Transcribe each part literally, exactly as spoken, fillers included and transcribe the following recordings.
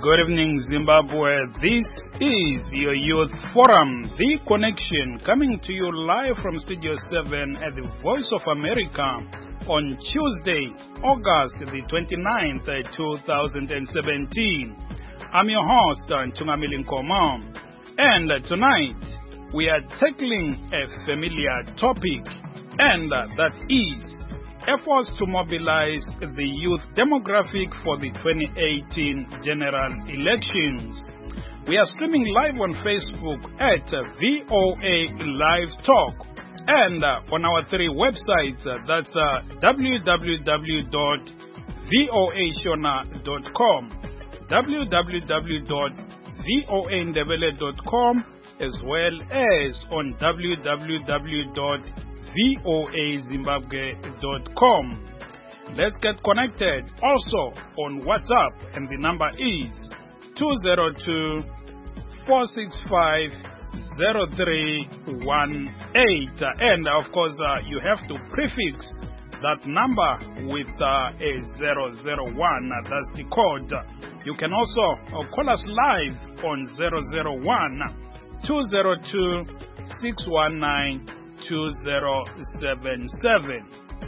Good evening, Zimbabwe. This is your Youth Forum, The Connection, coming to you live from Studio seven at the Voice of America on Tuesday, August the twenty-ninth, two thousand seventeen. I'm your host, Ntungamili Nkomo, and tonight we are tackling a familiar topic, and that is efforts to mobilize the youth demographic for the twenty eighteen general elections. We are streaming live on Facebook at V O A Live Talk and uh, on our three websites, uh, that's uh, w w w dot voa shona dot com, w w w dot voa ndebele dot com, as well as on w w w dot voa zimbabwe dot com. Let's get connected also on WhatsApp, and the number is two zero two, four six five, zero three one eight, and of course uh, you have to prefix that number with uh, a zero zero one, uh, that's the code. You can also uh, call us live on zero zero one, two zero two, six one nine, two zero seven seven.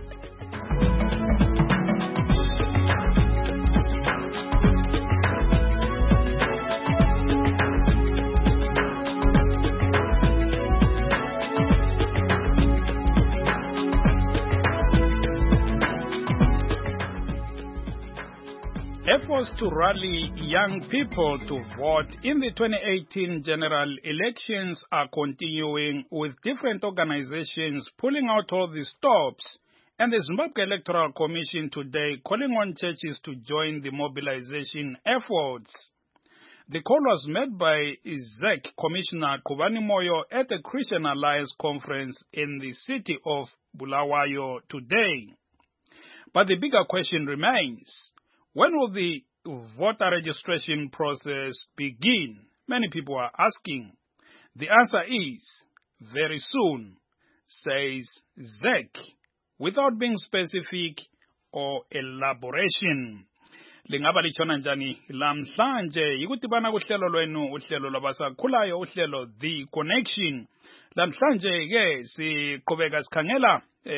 Efforts to rally young people to vote in the twenty eighteen general elections are continuing, with different organizations pulling out all the stops, and the Zimbabwe Electoral Commission today calling on churches to join the mobilization efforts. The call was made by Z E C Commissioner Khubani Moyo at a Christian Alliance conference in the city of Bulawayo today. But the bigger question remains: when will the voter registration process begin? Many people are asking. The answer is very soon, says Z E C, without being specific or elaboration. Lingaba lichona njani lamhlanje yikudibana kuhlelo lwenu, uhlelo lwabasakhulayo, uhlelo The Connection. Lamhlanje ke siqhubeka sikhangela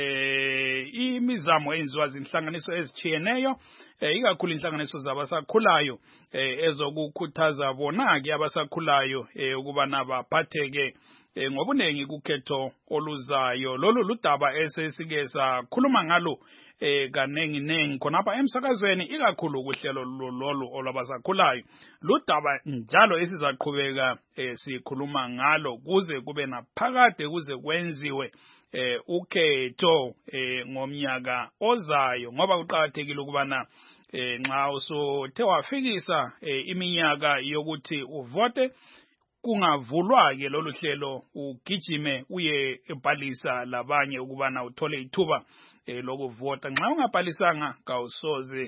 eh imizamo enziwa zinhlanganiso ezichiyeneyo, eh ikakhulu inhlanganiso zabasakhulayo eh ezokukhuthaza bona ke abasakhulayo eh ukuba nabaphatheke eh ngobunengi kukhetho oluzayo. Lolu ludaba esesike sakhuluma ngalo eh kanengi nengi khonapha emsakazweni, ikakhulu kuhlelo lolu olwabasakhulayo. Ludaba njalo esizaqhubeka eh sikhuluma ngalo kuze kube naphakade, kuze kwenziwe eh ukhetho eh ngomnyaka ozayo, ngoba kuqhakathekile ukubana eh nxa usothe wafikisa eh, iminyaka yokuthi uvote, kungavulwa ke lolu hlelo ugijime uye ebhalisa labanye ukubana uthole ithuba eh, lokuvota. Nxa ungabhalisanga kawusoze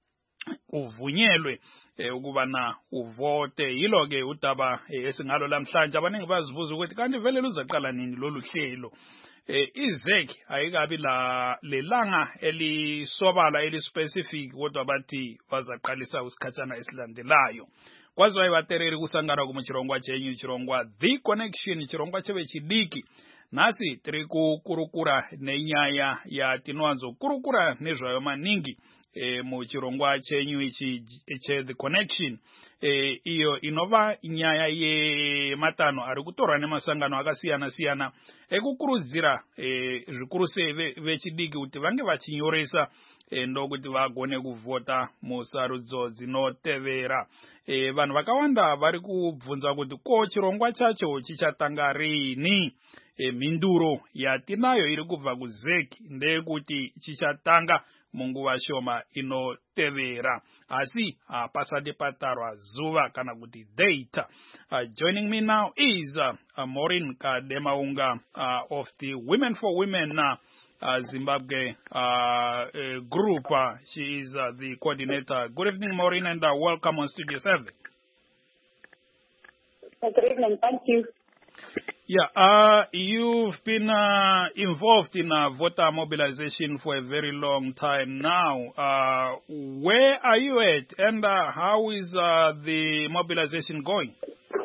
uvunyelwe eh, ukubana uvote. Yilo ke udaba eh, esingalo lamhlanje. Abaningi bazibuza ukuthi kanti vele luzaqala nini lolu hlelo. Eh, I-Z E C ayikabi la lelanga elisobala elispecific, kodwa bathi bazaqalisa usikhatshana esilandelayo. Kwaziwa ibatereri kusangana kumuchirongwa chenyu, chirongwa The Connection, chirongwa chebe chidiki. Nasi tiri kukurukura nenyaya ya tinwanzo kurukura nezvayo maningi e, mu chirongwa chenyu ichi che The Connection. E, iyo inova nyaya ye matano ari kutorwa nemasangano akasiyana siyana ekukurudzira e, zvikuru sei vechidiki kuti vange vachinyoresa e, ndokuti vagone kuvota musarudzo dzinotevera. E, vanhu vakawanda vari kubvunza kuti ko chirongwa chacho chichatanga rini? E, minduro yatinayo iri kubva ku-Z E C ndeyekuti chichatanga munguva shoma inotevera, asi uh, pasati patarwa zuva kana kuti date. Uh, joining me now is uh, uh, Maureen Kademaunga uh, of the Women for Women uh, uh, Zimbabwe uh, uh, group. Uh, she is uh, the coordinator. Good evening, Maureen, and uh, welcome on Studio seven. Good evening. Thank you. Yeah, uh, you've been uh, involved in uh, voter mobilization for a very long time now. Uh, where are you at, and uh, how is uh, the mobilization going?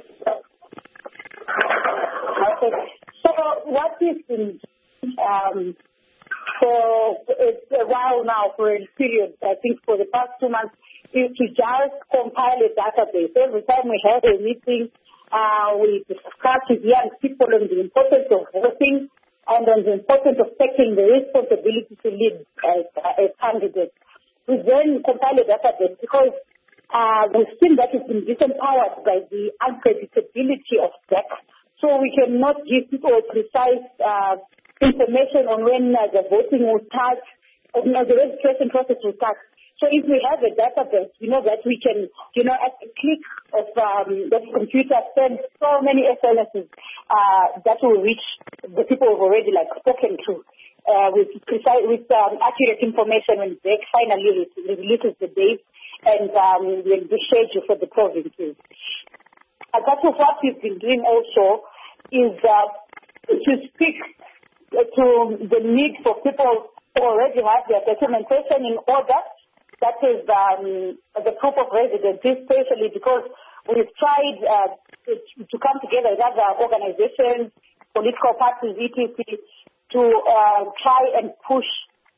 Okay. So what we've been um, for it's a while now, for a period, I think for the past two months, is to just compile a database. Every time we have a meeting, uh, we discuss with young people on the importance of voting and on the importance of taking the responsibility to lead as a candidate. We then compile a database because uh, we've seen that it's been disempowered by the unpredictability of D E C. So we cannot give people precise uh, information on when uh, the voting will start, or you know, the registration process will start. So if we have a database, we know that we can, you know, at the click of um, the computer, send so many S M Ses uh, that will reach the people who've already like spoken to uh, with precise, with um, accurate information when D E C finally releases the date and um, the, the schedule for the provinces. And that's what we've been doing also is uh, to speak to the need for people who already have their documentation in order. That is um, the proof of residency, especially because we've tried uh, to, to come together with other organizations, political parties, et cetera, to uh, try and push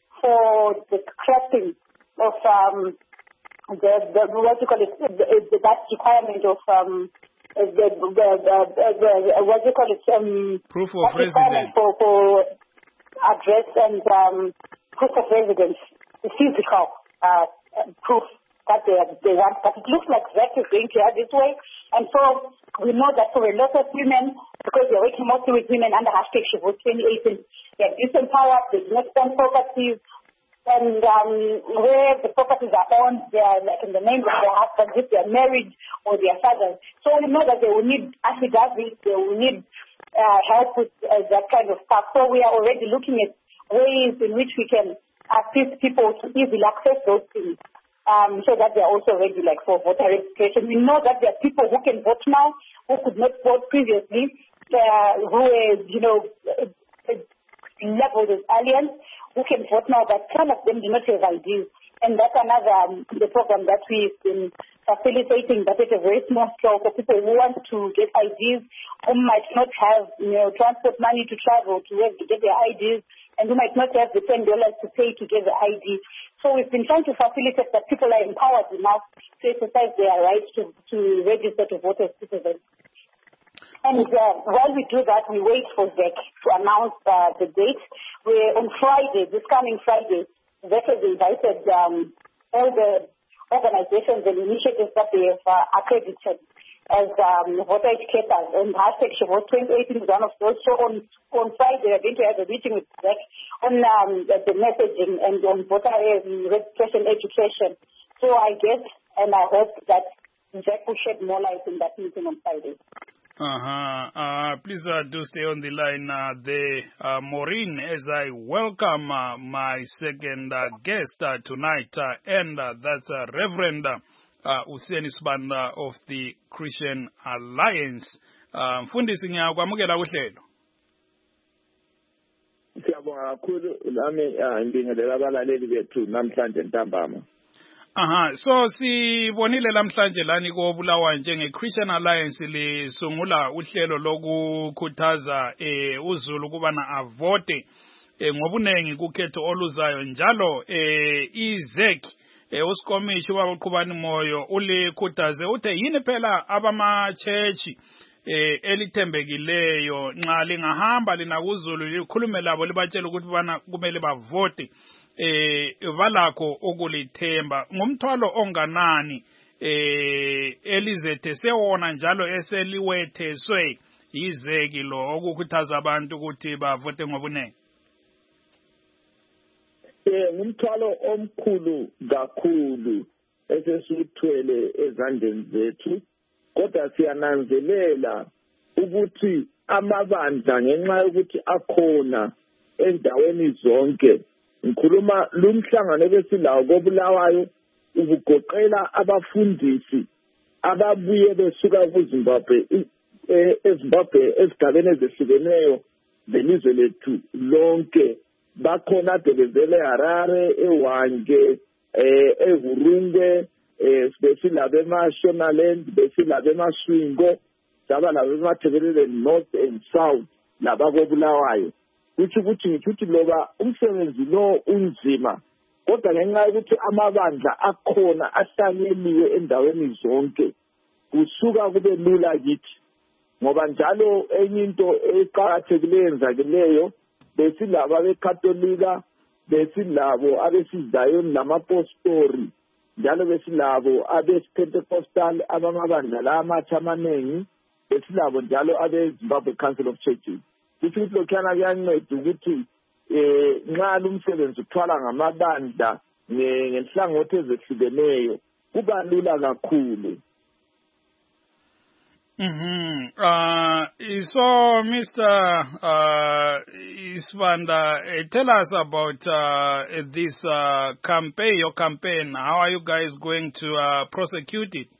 for the crafting of um, the, the what you call it, the, the, that requirement of um, the, the, the, the, the what you call it, um, proof of residence for, for address and um, proof of residence, the physical. Uh, proof that they, they want, but it looks like Z E C is going to have this way. And so we know that for a lot of women, because they're working mostly with women under hashtag She Votes twenty eighteen, they're disempowered, they do not own properties, and um, where the properties are owned, they are like in the name of their husbands, if they're married or their fathers. So we know that they will need affidavits, they will need uh, help with uh, that kind of stuff. So we are already looking at ways in which we can assist people to easily access those things, um, so that they are also ready, like for voter registration. We know that there are people who can vote now, who could not vote previously, uh, who is, you know, labeled as aliens, who can vote now, but some of them do not have I Ds. And that's another um, the program that we've been facilitating, but at a very small scale for people who want to get I Ds, who might not have, you know, transport money to travel to where to get their I Ds, and who might not have the ten dollars to pay to get the I D. So we've been trying to facilitate that people are empowered enough to exercise their right to, to register to vote as citizens. And uh, while we do that, we wait for Z E C to announce uh, the date. We're on Friday, this coming Friday, Z E C has invited um, all the organizations and initiatives that they have uh, accredited as um, voter educators, and hashtag She Votes twenty eighteen is one of those. So on, on Friday, we're going to have a meeting with Z E C on um, the, the messaging and on voter registration education. So I guess and I hope that Z E C will shed more light in that meeting on Friday. Uh-huh. Uh, please uh, do stay on the line uh, there, uh, Maureen, as I welcome uh, my second uh, guest uh, tonight, uh, and uh, that's uh, Reverend uh, Uh, Useni Sibanda of the Christian Alliance. Uh, Mfundisi ngiyakwamukela uhlelo. Siyabonga kakhulu nami ngibingelela abalaleli bethu namhlanje ntambama. Aha, so sibonile lamhlanje lani ko Bulawayo njenge Christian Alliance lisungula uhlelo lokukhuthaza eh uZulu kubana avote eh ngobunengi kukhetho oluzayo njalo eh iZ E C Eh usikomishi wabaqhubani moyo ulikhuthaze uthe yini phela abama church eh elithembekileyo nxa lingahamba lina kuZulu likhulume labo libatshela ukuthi bana kumele bavote eh balakho ukulithemba ngumthwalo onganani eh elizethe sewona njalo eseliwetheswe yizeki lo okukhuthaza abantu ukuthi bavote ngobunengi. Eh ngumthwalo omkhulu kakhulu esesithwele ezandleni zethu, kodwa siyananzelela ukuthi amabandla ngenxa yokuthi akhona endaweni zonke. Ngikhuluma lumhlangano besilawo koBulawayo ubugoqela abafundisi ababuye besuka kuZimbabwe eZimbabwe esigabeni ezehlukeneyo zelizwe lethu lonke bakhona belezele Harare eWange eHurunge besilabo eMashonaland besilabo eMaswingo saba labo eMathebelele North and South labako Bulawayo kuthi ukuthi ngithi loba umsebenzi lo unzima kodwa ngenxa yokuthi amabandla akhona ahlanyeliwe endaweni zonke kusuka kube lula kithi ngoba njalo enye into eqhakathekileyo enzakeleyo besilabo abekatolika besilabo abesizayoni lamapostori njalo besilabo abePentecostal abamabandla la amatsha amanengi besilabo njalo abeZimbabwe Council of Churches kuthi lokhana kuyanceda ukuthi eh nxa lumsebenzi uthwala ngamabandla ngenhlangothi ezehlukeneyo kuba lula kakhulu. Mm-hmm. Uh, so, Mister Uh, Isvanda, uh, tell us about uh, this uh, campaign, your campaign. How are you guys going to uh, prosecute it?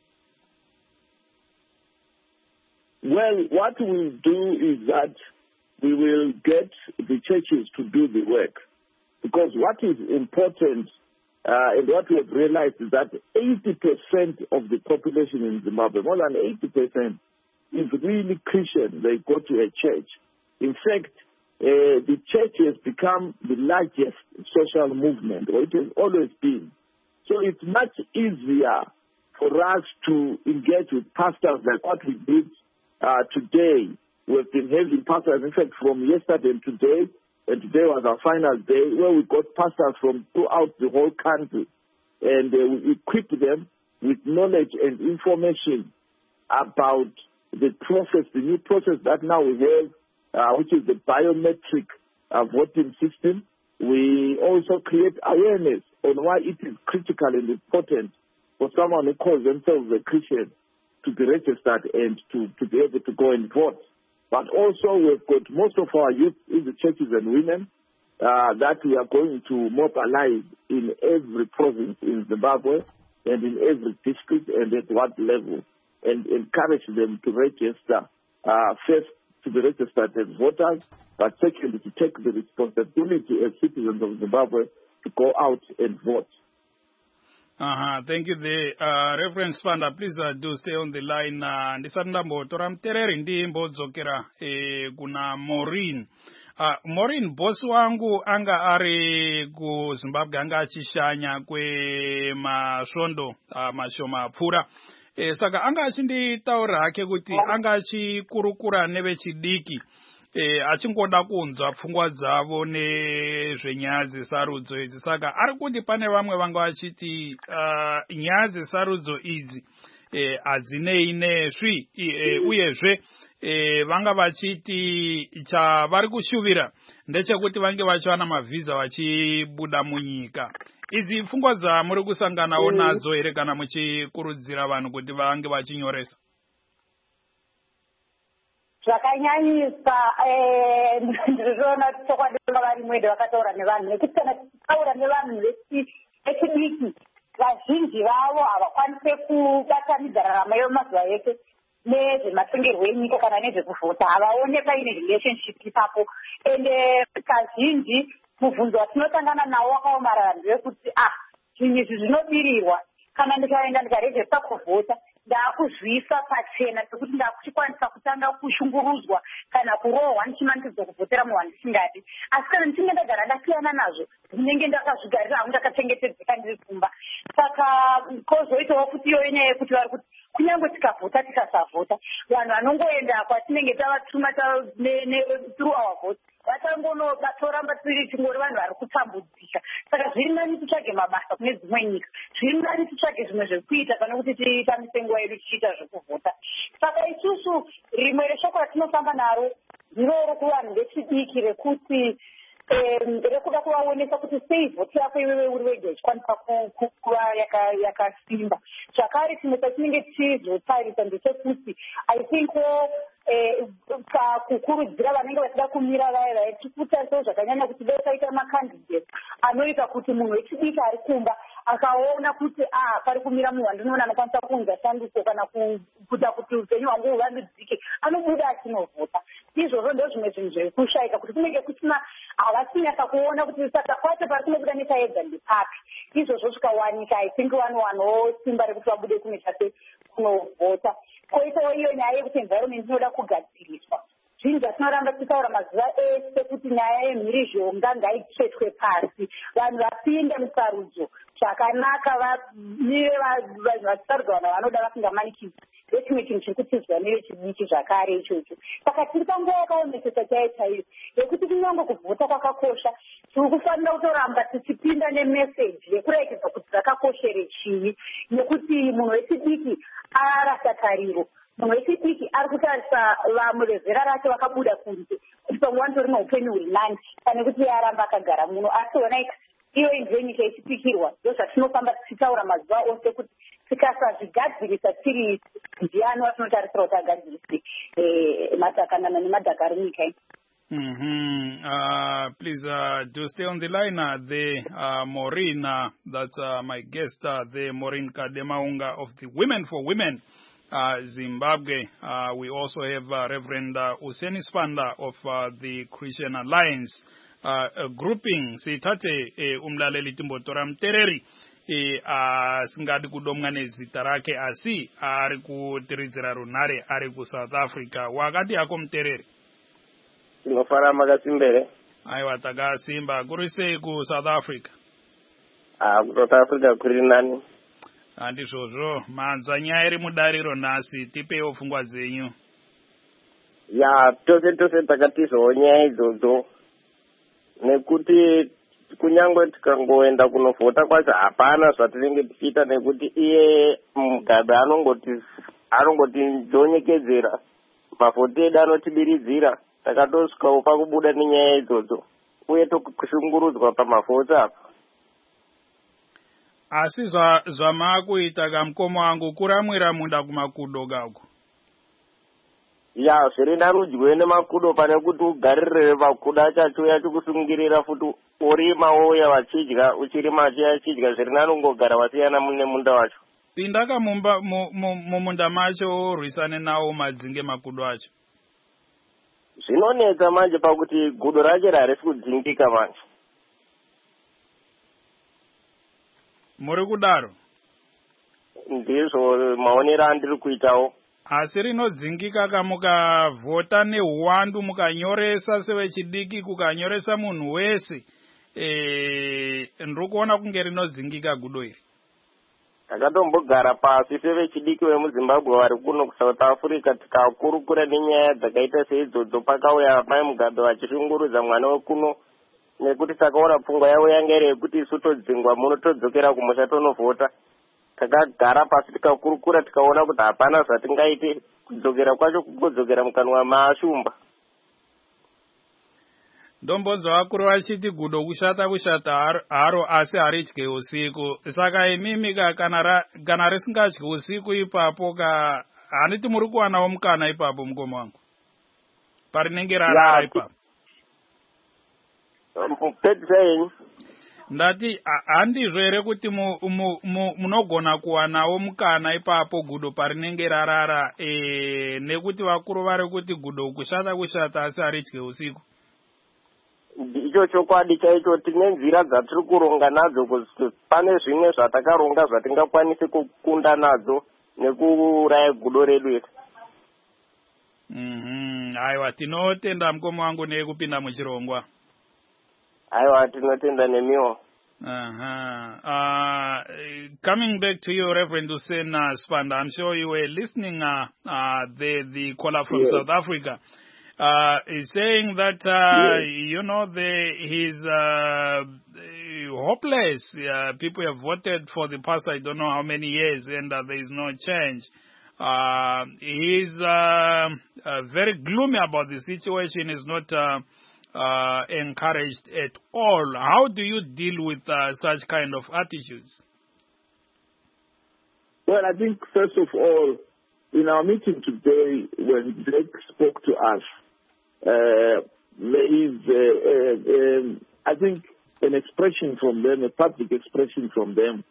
Well, what we'll do is that we will get the churches to do the work. Because what is important uh, and what we have realized is that eighty percent of the population in Zimbabwe, more than eighty percent, is really Christian. They go to a church. In fact, uh, the church has become the largest social movement, or it has always been. So it's much easier for us to engage with pastors like what we did uh, today. We've been having pastors, in fact, from yesterday and today, and today was our final day, where we got pastors from throughout the whole country, and uh, we equipped them with knowledge and information about the process, the new process that now we have, uh, which is the biometric uh, voting system. We also create awareness on why it is critical and important for someone who calls themselves a Christian to be registered and to, to be able to go and vote. But also we've got most of our youth in the churches and women uh, that we are going to mobilize in every province in Zimbabwe and in every district and at what level, and encourage them to register, uh, first to be registered as voters, but secondly to take the responsibility as citizens of Zimbabwe to go out and vote. Uh-huh. Thank you, the uh, Reverend Sfanda. Please uh, do stay on the line. Ndisanda mbotora mtereri ndi mbodzokera eh, kuna Maureen. Uh, Maureen, boss wangu anga ari ku Zimbabwe anga achishanya kwe mashondo uh, mashoma pfura. E, saka anga achinditaura hake kuti anga achikurukura nevechidiki e, achingoda kunzwa pfungwa dzavo nezvenyaya dzesarudzo idzi. Saka ari kuti pane vamwe vanga vachiti uh, nyaya dzesarudzo idzi e, hadzinei nesvi e, uyezve e, vanga vachiti chavari kushuvira ndechekuti vange vachiwana mavhiza vachibuda munyika. Idzi pfungwa dzamuri kusanganawo nadzo here kana muchikurudzira vanhu kuti vange vachinyoresa? Zvakanyanyisa ndizvona chokwadi vari mwede vakataura nevanhu nekuti kana tichitaura nevanhu vechidiki vazhinji vavo havakwanise kubatanidza rarama yemazuva ese nezvematongerwo enyika kana nezvekuvhota, havaone paine relationship ipapo. Ende kazhinji mubvunzo watinotangana nawo wakaomarara ndewekuti ah zvinhu izvi zvinobirirwa kana ndikaenda ndikarejesta kuvhota ndaakuzvisa pachena pekuti ndaakuchikwanisa kutanga kushungurudzwa kana kurohwa ndichimanikidzwa kuvhotera munhu wandisingadi. Asi kana ndichinge ndagara ndasiyana nazvo ndinenge ndakazvigarira hangu ndakachengetedzeka ndiri pfumba. Saka kozoitawo kuti iyo nyaya yekuti vari kuti kunyange tikavhota tikasavhota vanhu vanongoenda kwatinenge tavatuma through our vote vatangonobatoramba tiri tingori vanhu vari kutambudzika. Saka zviri nani titsvage mabasa kune dzimwe nyika, zviri nani titsvage zvimwe zvekuita pane kuti titamise nguva yedu tichiita zvekuvhota. Saka isusu rimwe reshoko ratinofamba naro ndiro kuvanhu vechidiki rekuti rekuda kuvaonesa kuti sei vhoti yako iwewe uri wega ichikwanisa kuva yakasimba. Zvakare chimwe chatinenge tichizotarisa ndechekuti I think kukurudzira vanenge vachida kumira vaya vaya tirikutarisawo zvakanyanya kuti dai taita makandidate anoita kuti munhu wechidiki ari kumba akaona kuti ah pari kumira munhu andinoona anokwanisa kunza shanduko kana kuita kuti upenyu hwangu huvandudzike, anobuda achinovhota. Izvozvo ndo zvimwe zvinhu zviri kushaika, kuti kunenge kusina havasinyasa kuona kuti saka kwacho pari kunobuda nyika yega ndepapi. Izvozvo zvikawanika, I think vanowanowo simba rekuti vabude kune chake kunovhota. Koitawo iyo nyaya yekuti environment inoda kugadziriswa. Zvinhu zvatinoramba tichitaura mazuva ese kuti nyaya yemhirizhonga ngaitsvetwe pasi, vanhu vapinde musarudzo zvakanaka, vamire vanhu vachisarudzwa vanhu vanoda vasingamanikidzwi. Ndechimwe chinhu chiri kutizwa nevechidiki zvakare ichocho. Saka tiri panguva yakaomesesa chaiyo chaiyo yekuti kunyange kuvhota kwakakosha, tiri kufanira kutoramba tichipinda nemeseji yekurekeza kuti zvakakoshere chii, nekuti munhu wechidiki arasa tariro. Munhu wechidiki ari kutarisa vamwe vezera racho vakabuda kunze kuti pamwe wanitori noupenyu huri nani pane kuti aramba akagara muno. Asi onai iyo inzve nyika ichipikirwa, ndo zvatinofamba tichitaura mazuva ose kuti tikasazvigadzirisa tiri ndiani watinotarisira kuti agadzirise matakanana nemadhaka ari nyika iyi. Mm-hmm. Uh, please uh, do stay on the line. Uh, the uh, Maureen, uh, that's uh, my guest, uh, the Maureen Kademaunga of the Women for Women uh, Zimbabwe. Uh, we also have uh, Reverend uh, Useni Spanda of uh, the Christian Alliance uh, a grouping. Sithathe uh, umlaleli Timbotora Mtereri. E a singadi kudomwa nezita rake asi ari kutiridzira runare ari ku South Africa. Wakati yako Mtereri? Tinofara makasimbere. Aiwa takasimba. Kuri sei ku South Africa? Ah, ku South Africa kuri nani? Handizvozvo, manzwa nyaya iri mudariro nhasi, tipewo pfungwa dzenyu. Ya, tose tose takatizowo nyaya idzodzo, nekuti kunyangwe tikangoenda kunovhota kwacho hapana zvatinenge tichiita, nekuti iye Mugabe anongoti anongoti ndonyekedzera, mavhoti edu anotibiridzira, takatosvikawo pakubuda nenyaya idzodzo uye tokushungurudzwa pamavhoti apa. Asi zvamakuita kamukoma wangu kuramwira munda kumakudo kako. Ya, zviri narudyi nemakudo pane kuti ugaririre makudo achacho yachikusungirira futi urima woya vachidya, uchirima chiyachidya, zviri narungogara wasiyana mune munda wacho. Pinda kamumba mumunda macho urwisane nawo madzinge makudo acho. Zvinonetsa manje pakuti gudo racho harisi kudzingika manje. Muri kudaro? Ndizvo maonero andiri kuitawo. Asi rinodzingika kamukavhota neuwandu mukanyoresa sevechidiki kukanyoresa munhu wese, e, ndiri kuona kunge rinodzingika gudo iri. Takatombogara pasi sevechidiki vemuZimbabwe vari kuno kuSouth Africa tikakurukura nenyaya dzakaita seidzodzo, pakauya mai Mugabe vachishungurudza mwana wekuno, nekuti takaona pfungwa yavo yanga iri yekuti isu todzingwa muno todzokera kumusha tonovhota. Takagara pasi tikakurukura tikaona kuti hapana zvatingaite, kudzokera kwacho kugodzokera mukanwa maashumba. Ndombonzwa vakuru vachiti gudo kushata kushata haro asi haridye usiku. Saka imimi kana risingadyi usiku ipapo ka handiti muri kuwanawo mukana ipapo mukoma wangu parinenge rarara ipapo. Petsenyi ndati handizvo here kuti munogona kuwanawo mukana ipapo gudo parinenge rarara, e, nekuti vakuru vari kuti gudo kushata kushata asi haridye usiku. Icho chokwadi chaicho, tine nzira dzatiri kuronga nadzo, pane zvimwe zvatakaronga zvatingakwanisi kukunda nadzo nekuuraya gudo redu iri. Mhm, aiwa tinotenda mukoma wangu nekupinda muchirongwa. Aiwa tinotenda nemiwo. Uh-huh. Uh, coming back to you, Reverend Hussein uh, Spanda, I'm sure you were listening, uh, uh, the, the caller from yes. South Africa. Uh, is saying that, uh, yes. you know, the, he's uh, hopeless. Uh, people have voted for the past, I don't know how many years, and uh, there is no change. Uh, he's uh, uh, very gloomy about the situation. He's not uh, uh, encouraged at all. How do you deal with uh, such kind of attitudes? Well, I think, first of all, in our meeting today, when Blake spoke to us, Uh, there is, uh, uh, um, I think, an expression from them, a public expression from them,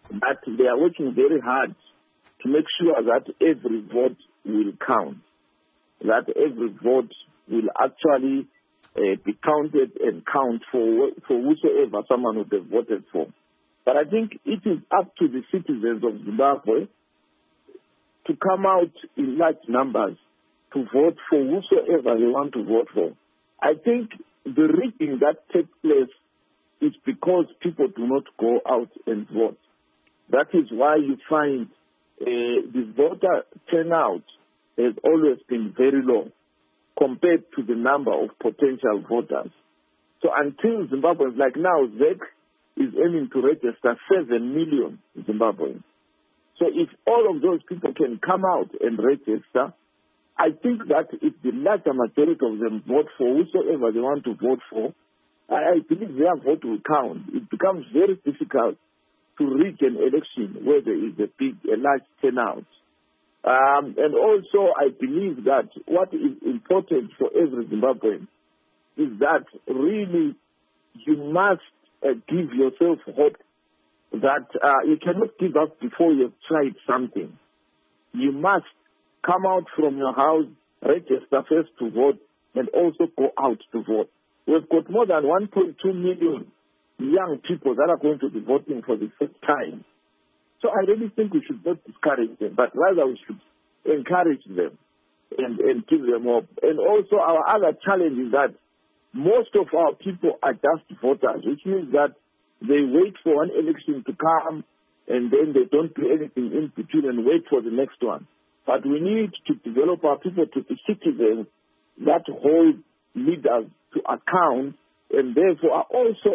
that they are working very hard to make sure that every vote will count, that every vote will actually uh, be counted and count for for whosoever someone would have voted for. But I think it is up to the citizens of Zimbabwe to come out in large numbers to vote for whosoever they want to vote for. I think the rigging that takes place is because people do not go out and vote. That is why you find uh, the voter turnout has always been very low compared to the number of potential voters. So until Zimbabweans, like now, Z E C is aiming to register seven million Zimbabweans. So if all of those people can come out and register, I think that if the larger majority of them vote for whosoever they want to vote for, I believe their vote will count. It becomes very difficult to rig an election where there is a big, a large turnout. Um, and also, I believe that what is important for every Zimbabwean is that really you must uh, give yourself hope that uh, you cannot give up before you've tried something. You must come out from your house, register first to vote, and also go out to vote. We've got more than one point two million young people that are going to be voting for the first time. So I really think we should not discourage them, but rather we should encourage them and, and give them hope. And also our other challenge is that most of our people are just voters, which means that they wait for one election to come and then they don't do anything in between and wait for the next one. But we need to develop our people to be citizens that hold leaders to account and therefore are also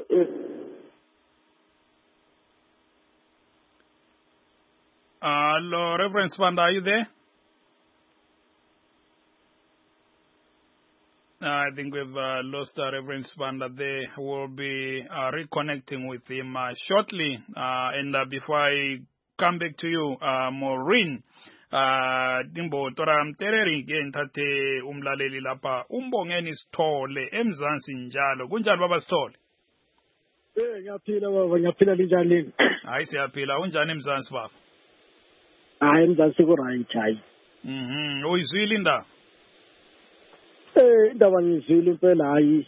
Uh, hello, Reverend Sibanda, are you there? Uh, I think we've uh, lost uh, Reverend Sibanda there. We'll be uh, reconnecting with him uh, shortly. Uh, and uh, before I come back to you, uh, Maureen, uh, Dimbo Tora Mtereri, ngithathe umlaleli lapha, umbongeni Sithole, eMzansi njalo. Kunjani baba Sithole? Eh, ngiyaphila baba, ngiyaphila linjani? Hayi siyaphila, unjani eMzansi baba? Hayi eMzansi ku right hayi. Mhm, uyizwile indaba? Eh, indaba ngizwile impela hayi.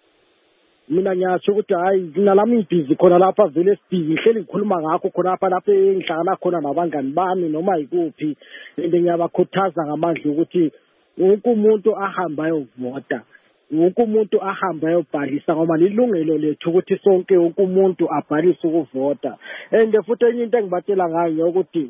Mina ngiyathi ukuthi hayi nalami ibhizi khona lapha vele esibhizi ngihleli ngikhuluma ngakho khona lapha lapha engihlangana khona nabangani bami noma yikuphi ende ngiyabakhuthaza ngamandla ukuthi wonke umuntu ahamba ayovota. Wonke umuntu ahamba ayobhalisa ngoba lilungelo lethu ukuthi sonke wonke umuntu abhalise ukuvota. Ende futhi enye into engibatshela ngayo ukuthi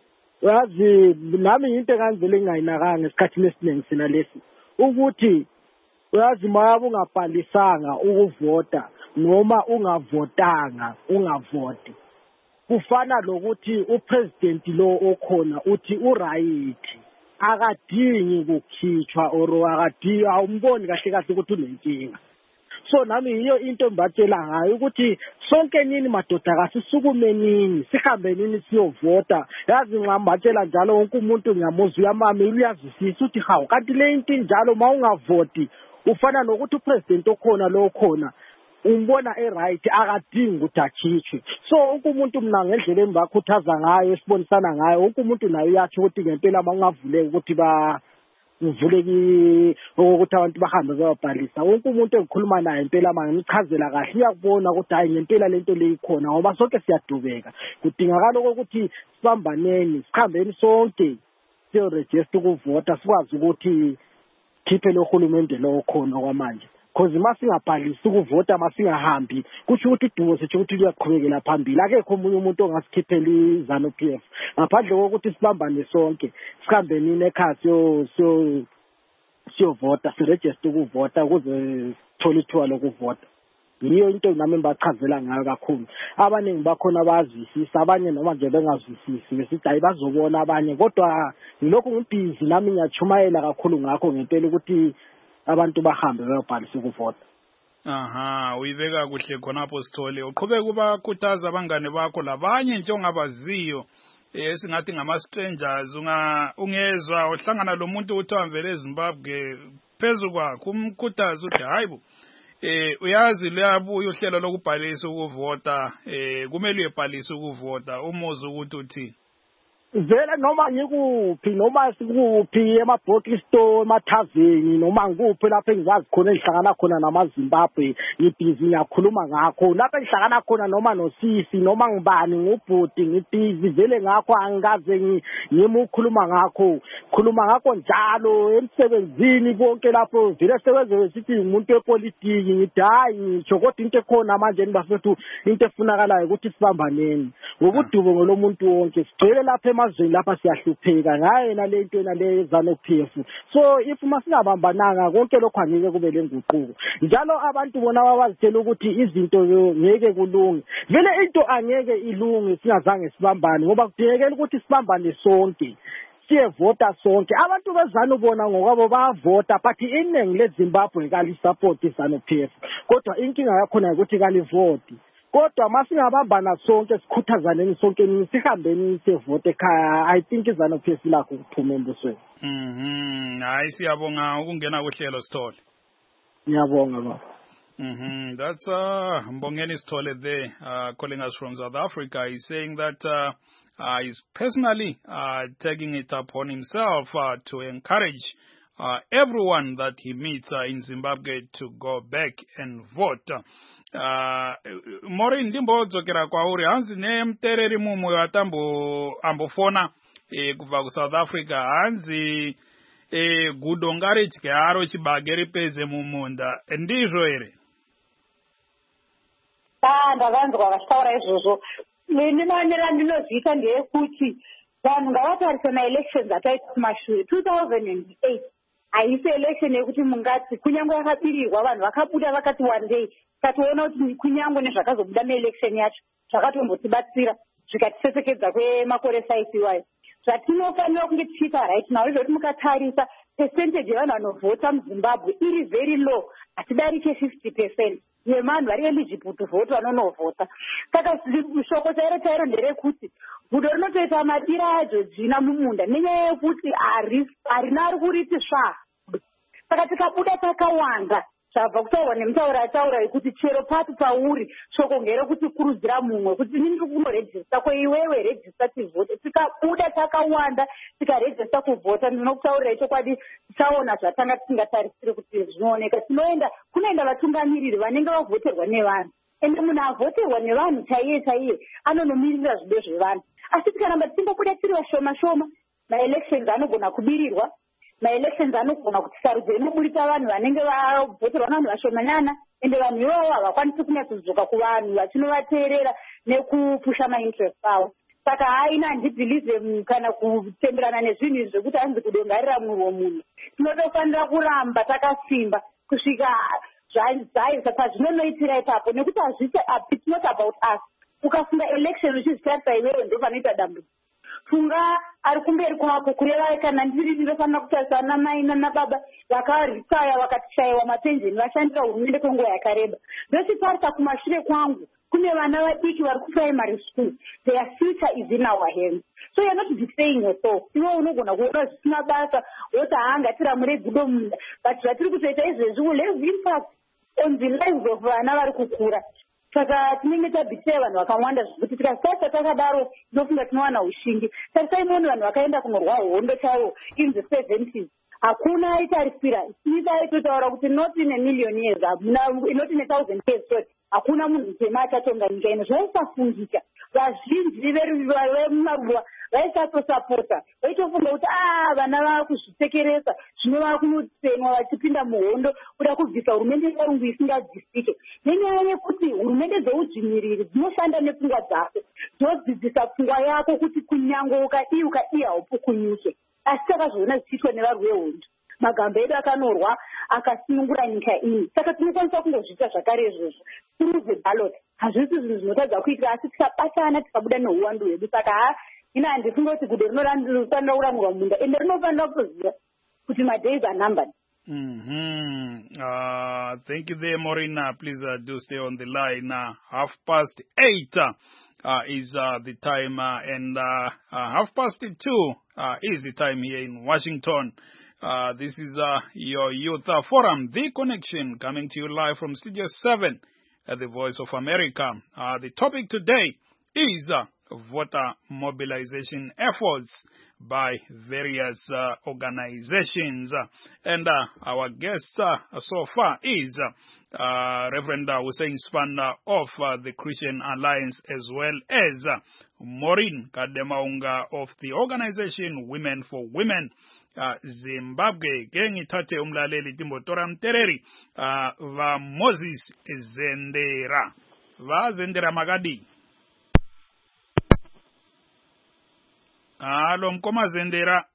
yazi nami into engangivele ngayinakanga ngesikhathi esiningi sina lesi ukuthi uyazi mayabe ungabhalisanga ukuvota noma ungavotanga ungavoti kufana lokuthi upresident lo okhona uthi uright akadingi ukukhitshwa or akadingi awumboni kahle kahle ukuthi unenkinga. So nami yiyo into engibatshela ngayo ukuthi sonke nini madoda kasisukumenini sihambe nini siyovota. Yazi ngibatshela njalo wonke umuntu ngiyamuzwa uyamama uyazwisisa ukuthi hawu kanti le into njalo mawungavoti ufana nokuthi upresident okhona lo khona umbona eright akadingi ukuthi akhitshwe. So wonke umuntu mina ngendlela engibakhuthaza ngayo esibonisana ngayo wonke umuntu nayo uyathi ukuthi ngempela mawungavuleka ukuthi ba uvuleki ukuthi abantu bahambe bayobhalisa. Wonke umuntu engikhuluma naye impela manje ngichazela kahle uyakubona ukuthi hayi ngempela lento leyikhona ngoba sonke siyadubeka. Kudingakala ukuthi sibambaneni sikhambeni sonke siyo register ukuvota sikwazi ukuthi khiphe lo hulumende lo khona kwamanje. Because masingabhalisi ukuvota masingahambi kusho ukuthi idumo sethu ukuthi liyaqhubekela phambili. Akekho omunye umuntu ongasikhiphela iZANU P F ngaphandle kokuthi sibambane sonke sihambe nini ekhaya siyo siyo siyovota siregister ukuvota ukuze sithole ithuba lokuvota. Yiyo into nami ngibachazela ngayo kakhulu. Abaningi bakhona abazwisisa abanye noma nje bengazwisisi besithi hayi bazobona abanye kodwa ngilokho ngibhizi nami ngiyachumayela kakhulu ngakho ngempela ukuthi abantu bahambe bayobhalisa ukuvota. Aha, uyibeka kuhle khonapho Sithole. Uqhubeka ukubakhuthaza abangane bakho labanye nje ongabaziyo esingathi ngama strangers unga ungezwa uhlangana lo muntu uthi wamvele eZimbabwe phezulu kwakho umkhuthaza uthi hayibo eh uyazi liyabuya uhlelo lokubhalisa ukuvota eh kumele uyebhalisa ukuvota umuzi ukuthi uthini vele noma ngikuphi noma sikuphi emabhokisi store emathaveni noma ngikuphi lapho engizazi khona engihlangana khona namaZimbabwe ngibhizi ngiyakhuluma ngakho lapho engihlangana khona noma nosisi noma ngibani ngubhuti ngibhizi vele ngakho angikaze ngimukhuluma ngakho khuluma ngakho njalo emsebenzini konke lapho vele sebenze sithi umuntu wepolitiki ngidayi ngisho kodwa into ekhona manje nibafethu into efunakalayo ukuthi sibambaneni ngokudubo ngolomuntu wonke sigcwele lapha emazweni lapha siyahlupheka ngaye nalento nale ZANU-P F so if masingabambananga konke lokho angeke kube lenguquko njalo abantu bona babazitshela ukuthi izinto ngeke kulunge vele into angeke ilunge singazange sibambane ngoba kudingekela ukuthi sibambane sonke siyevota sonke abantu bezanu bona ngokwabo bayavota but iningi leZimbabwe kalisupport iZANU-P F kodwa inkinga yakhona ukuthi kalivoti kodwa masingabambana sonke sikhuthazaneni sonke nisihambeni sivote ekhaya I think iZANU-P F lakho ukuphuma embusweni mhm hayi siyabonga ukungena kuhlelo Sithole ngiyabonga baba mhm that's uh Mbongeni Sithole there uh, calling us from South Africa. He's saying that uh, uh he's personally uh taking it upon himself uh, to encourage uh, everyone that he meets uh, in Zimbabwe to go back and vote. Uh, Maureen ndimbodzokera kwauri hanzi nemtereri mumwe watambo ambofona eh, kubva kuSouth Africa hanzi eh, gudo ngaridye haro chibage ripedze mumunda ndizvo here ah ndavanzwa vachitaura izvozvo nemanera ndinozviita ndeyekuti vanhu ngavatarise maelections ataita kumashure two thousand eight haisi election yekuti mungati kunyange yakabirirwa vanhu vakabuda vakati one day tatoona kuti kunyange nezvakazobuda meelection yacho zvakatombotibatsira zvikatisesekedza kwemakore saisi iwayo zvatinofanira kunge tichiita right now izvoti mukatarisa percentage yevanhu vanovhota muZimbabwe iri very low hatidarike fifty percent yevanhu vari eligible to vote vanonovhota saka shoko chairo chairo nderekuti gudo rinotoita madira adzo dzina mumunda nenyaya yekuti harina ari kuriti sva saka tikabuda takawanda zvabva kutaurwa nemutauro ataura yekuti chero pati pauri shoko ngerekuti kurudzira mumwe kuti inini ndiri kunorejista kweiwewe rejista tivhote tikabuda takawanda tikarejista kuvhota ndinokutaurira chokwadi tichaona zvatanga tisingatarisiri kuti zvinooneka tinoenda kunoenda vatungamiriri vanenge vavhoterwa nevanhu ende munhu avhoterwa nevanhu chaiye chaiye anonomirira zvido zvevanhu asi tikaramba tichingobuda tiri vashoma shoma maelections anogona kubirirwa maelections anogona kuti sarudzo inoburisa vanhu vanenge vavhoterwa navanhu vashomanyana ende vanhu ivavo havakwanisi kunyatsodzoka kuvanhu vachinovateerera nekupusha mainterest avo saka haina handibhilive kana kutenderana nezvinhu izvi zvekuti hanzi kudongarira mumwe womunhu tinotofanira kuramba takasimba kusvika zvaisa pazvinonoitira ipapo nekuti hazvisi it's not about us ukafunga election uchizvitarisa iwewe ndo panoita dambudziko funga ari kumberi kwako kureva kana ndiri ndinofanira kutarisa ana mai nanababa vakaritaya vakatishayiwa mapensheni vashandira hurumende kwenguva yakareba ndochitarisa kumashure kwangu kune vana vadiki vari kuprimary school their future is in our hands so you're not betraying yourself iwe unogona kuona zvisina basa woti hanga tiramure gudo munda but zvatiri kutoita izvezvi will have impact on the lives of vana vari kukura saka tinenge tabhitira vanhu vakawanda zvekuti tikasasa takadaro tinofunga tinowana ushingi tarisai moni vanhu vakaenda kunorwa hondo chaivo in the seventies hakuna aitarisira ita aitotaura kuti not in a million years not in a thousand years sorry hakuna munhu mutema achatonga nyika ino zvaisafungika vazhinji vemumaruva vaisatosapota vaitofunga kuti a vana vava kuzvitekeresa zvino vava kunotsenwa vachipinda muhondo kuda kubvisa hurumende yarungu isingabvisike nenyaya yekuti hurumende dzeudzvinyiriri dzinoshanda nepfungwa dzako dzodzidzisa pfungwa yako kuti kunyange ukadii ukadii haupo kunyuke asi takazviona zvichiitwa nevarwi vehondo magambo edu akanorwa akasunungura nyika iyi saka tinokwanisa kungozviita zvakare izvozvo through the ballot hazvisi zvinhu zvinotadza kuitira asi tikabatana tikabuda neuwandu hwedu saka ha ina handifunga kuti gudo rinofanira kuramurwa munda ende rinofanira kutoziva kuti madays are numbered. Mm-hmm. Uh, thank you there, Morina. Please uh, do stay on the line. Uh, half past eight uh, uh, is uh, the time, uh, and uh, uh, half past two uh, is the time here in Washington. Uh, this is uh, your Youth uh, Forum, The Connection, coming to you live from Studio seven at the Voice of America. Uh, the topic today is uh, voter mobilization efforts by various uh, organizations. Uh, and uh, our guest uh, so far is uh, uh, Reverend uh, Hussein Sibanda of uh, the Christian Alliance, as well as uh, Maureen Kademaunga of the organization Women for Women. Uh, Zimbabwe ke ngithathe umlaleli Timbotora Mtereri uh, va Moses Zendera va Zendera Magadi. Alo mkoma Zendera.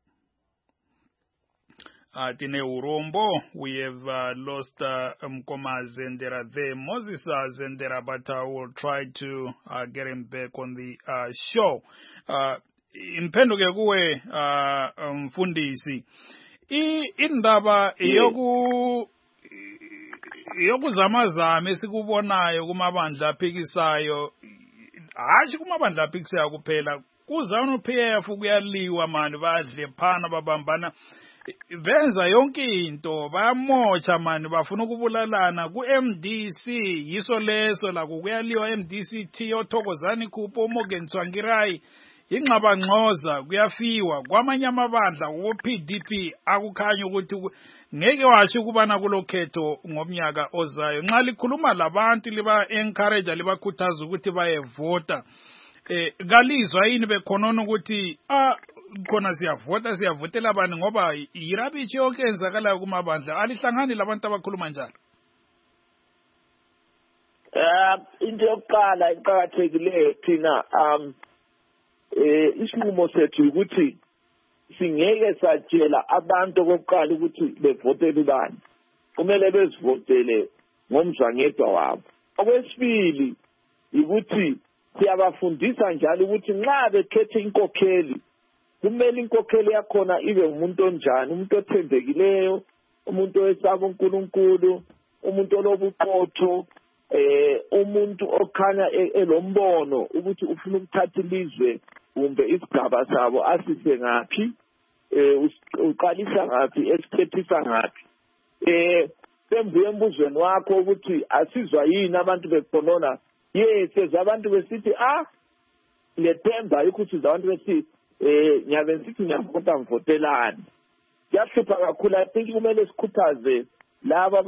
Uh, tine urombo, we have uh, lost uh, mkoma Zendera there, Moses uh, Zendera, but I uh, will try to uh, get him back on the uh, show. Uh, Imphenduke kuwe uh, mfundisi indaba yoku yokuzamazama esikubonayo kumabandla aphikisayo, hashi kumabandla aphikisayo kuphela, kuzana P F kuyaliwa mani, badle phana babambana, benza yonke into, bayamotsha mani, bafuna ukubulalana ku M D C. Yiso leso la kuyaliwa M D C T othokozani khupho Morgan Tsvangirai ingxabangxoza kuyafiwa kwamanye amabandla wo P D P akukhanya ukuthi ngeke washo kubana kulokhetho ngomnyaka ozayo. Nxa likhuluma labantu liba encourage libakhuthaza ukuthi bayevota, eh kalizwa yini bekhonona ukuthi ah khona siyavota siyavotela abantu ngoba yirabithi yonke enzakalayo kumabandla alihlangani labantu abakhuluma njalo? Eh into yokuqala iqhakathekileyo thina um eh isinqumo sethu ukuthi singeke satshela abantu okokuqala ukuthi bevotele ubani, kumele bezivotele ngomzwangedwa wabo. Okwesibili ukuthi siyabafundisa njalo ukuthi nxa bekhethe inkokheli, kumele inkokheli yakhona ibe umuntu onjani, umuntu othembekileyo, umuntu oyesaba uNkulunkulu, umuntu olobuqotho, eh umuntu okhanya elombono ukuthi ufuna ukuthatha ilizwe kumbe isigaba sabo asise ngaphi, eh uqalisa ngaphi, esikhethisa ngaphi. Eh sembuye embuzweni wakho ukuthi asizwa yini abantu bekhonona, yes abantu besithi ah lethemba ukuthi abantu besithi eh nyabe sithi nyavota mvotelani. Yahlupha kakhulu. I think kumele sikhuthaze laba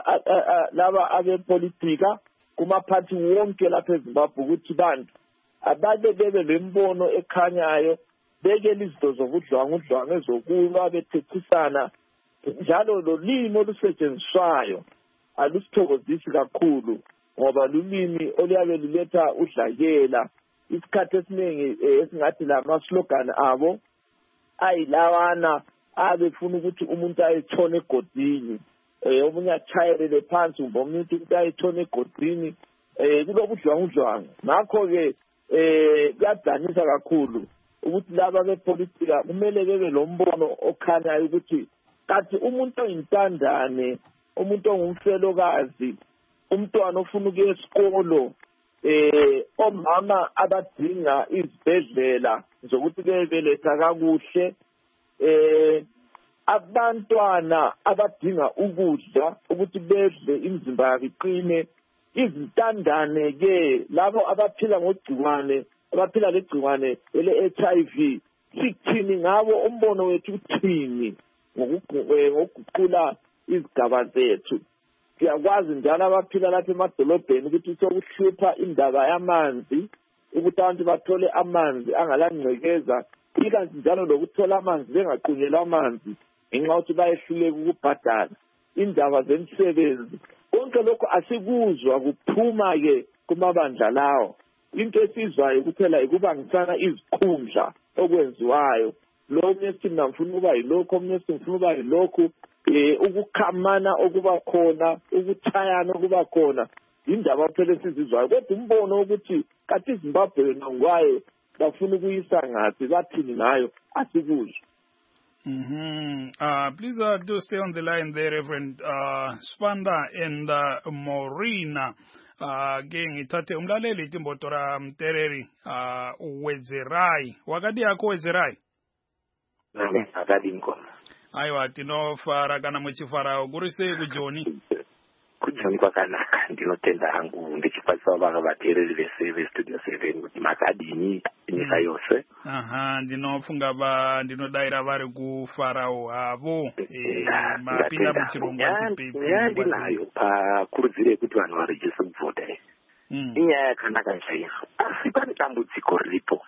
laba abepolitika kumaphathi wonke lapha eZimbabwe ukuthi bantu abade bebe lembono ekhanyayo, beke izinto zokudlwanga udlwanga ezokulwa bethethisana, njalo lo limo olusetshenziswayo alusithokozisi kakhulu ngoba lulimi oluyabe luletha udlakela. Isikhathi esiningi esingathi lama slogan abo ayilawana abefuna ukuthi umuntu ayithone egodini, eh omunye achayelele phansi kumbe umuntu ukuthi ayithone egodini, eh kulobudlwanga udlwanga. Ngakho ke eh kuyadanisa kakhulu ukuthi laba bepolitika kumele bebe lombono okhanyayo ukuthi kathi umuntu oyintandane, umuntu ongumfelokazi, umntwana ofuna ukuya esikolo, eh omama abadinga izibhedlela zokuthi bebeletha kakuhle, eh abantwana abadinga ukudla ukuthi bedle imizimba yabo iqine, izintandane ke labo abaphila ngogciwane, abaphila legciwane ele H I V, sithini ngabo, umbono wethu uthini ngokuguqula izigaba zethu. Siyakwazi njalo abaphila lapha emadolobheni ukuthi sokuhlupha indaba yamanzi, ukuthi abantu bathole amanzi angalangcekeza, ikanti njalo lokuthola amanzi bengaqunyelwa amanzi ngenxa yokuthi bayehluleka ukubhadala indaba zemisebenzi. Konke lokho asikuzwa kuphuma ke kumabandla lawo. Into esizwayo kuphela ikubangisana izikhundla okwenziwayo. Lo mnesi ngifuna ukuba yilokho, mnesi ngifuna ukuba yilokho, eh ukukhamana okuba khona, ukuthayana okuba khona, indaba phela esizizwayo. Kodwa umbono ukuthi kathi Zimbabwe nongwaye bafuna ukuyisa ngathi bathini ngayo asikuzwa. Mm-hmm. Uh, please uh, do stay on the line there, Reverend uh, Sibanda and uh, Maureen. Ke ngithathe umlaleli Timbotora Mtereri uh, Wezerai. Wakati yako Wezerai? Nane akadi nkona. aiwa tinofara kana muchifarawo kuri sei kujoni kujoni kwakanaka ndinotenda hangu ndichikwatisa vava vateereri vese vestudio seven kuti makadini nyika yose aha ndinofunga va ndinodayira vari kufarawo havo mapinda muchirongwa ndinayo pakurudziro yekuti vanhu varejese kuvhota inyaya yakanaka chaizvo asi pane dambudziko riripo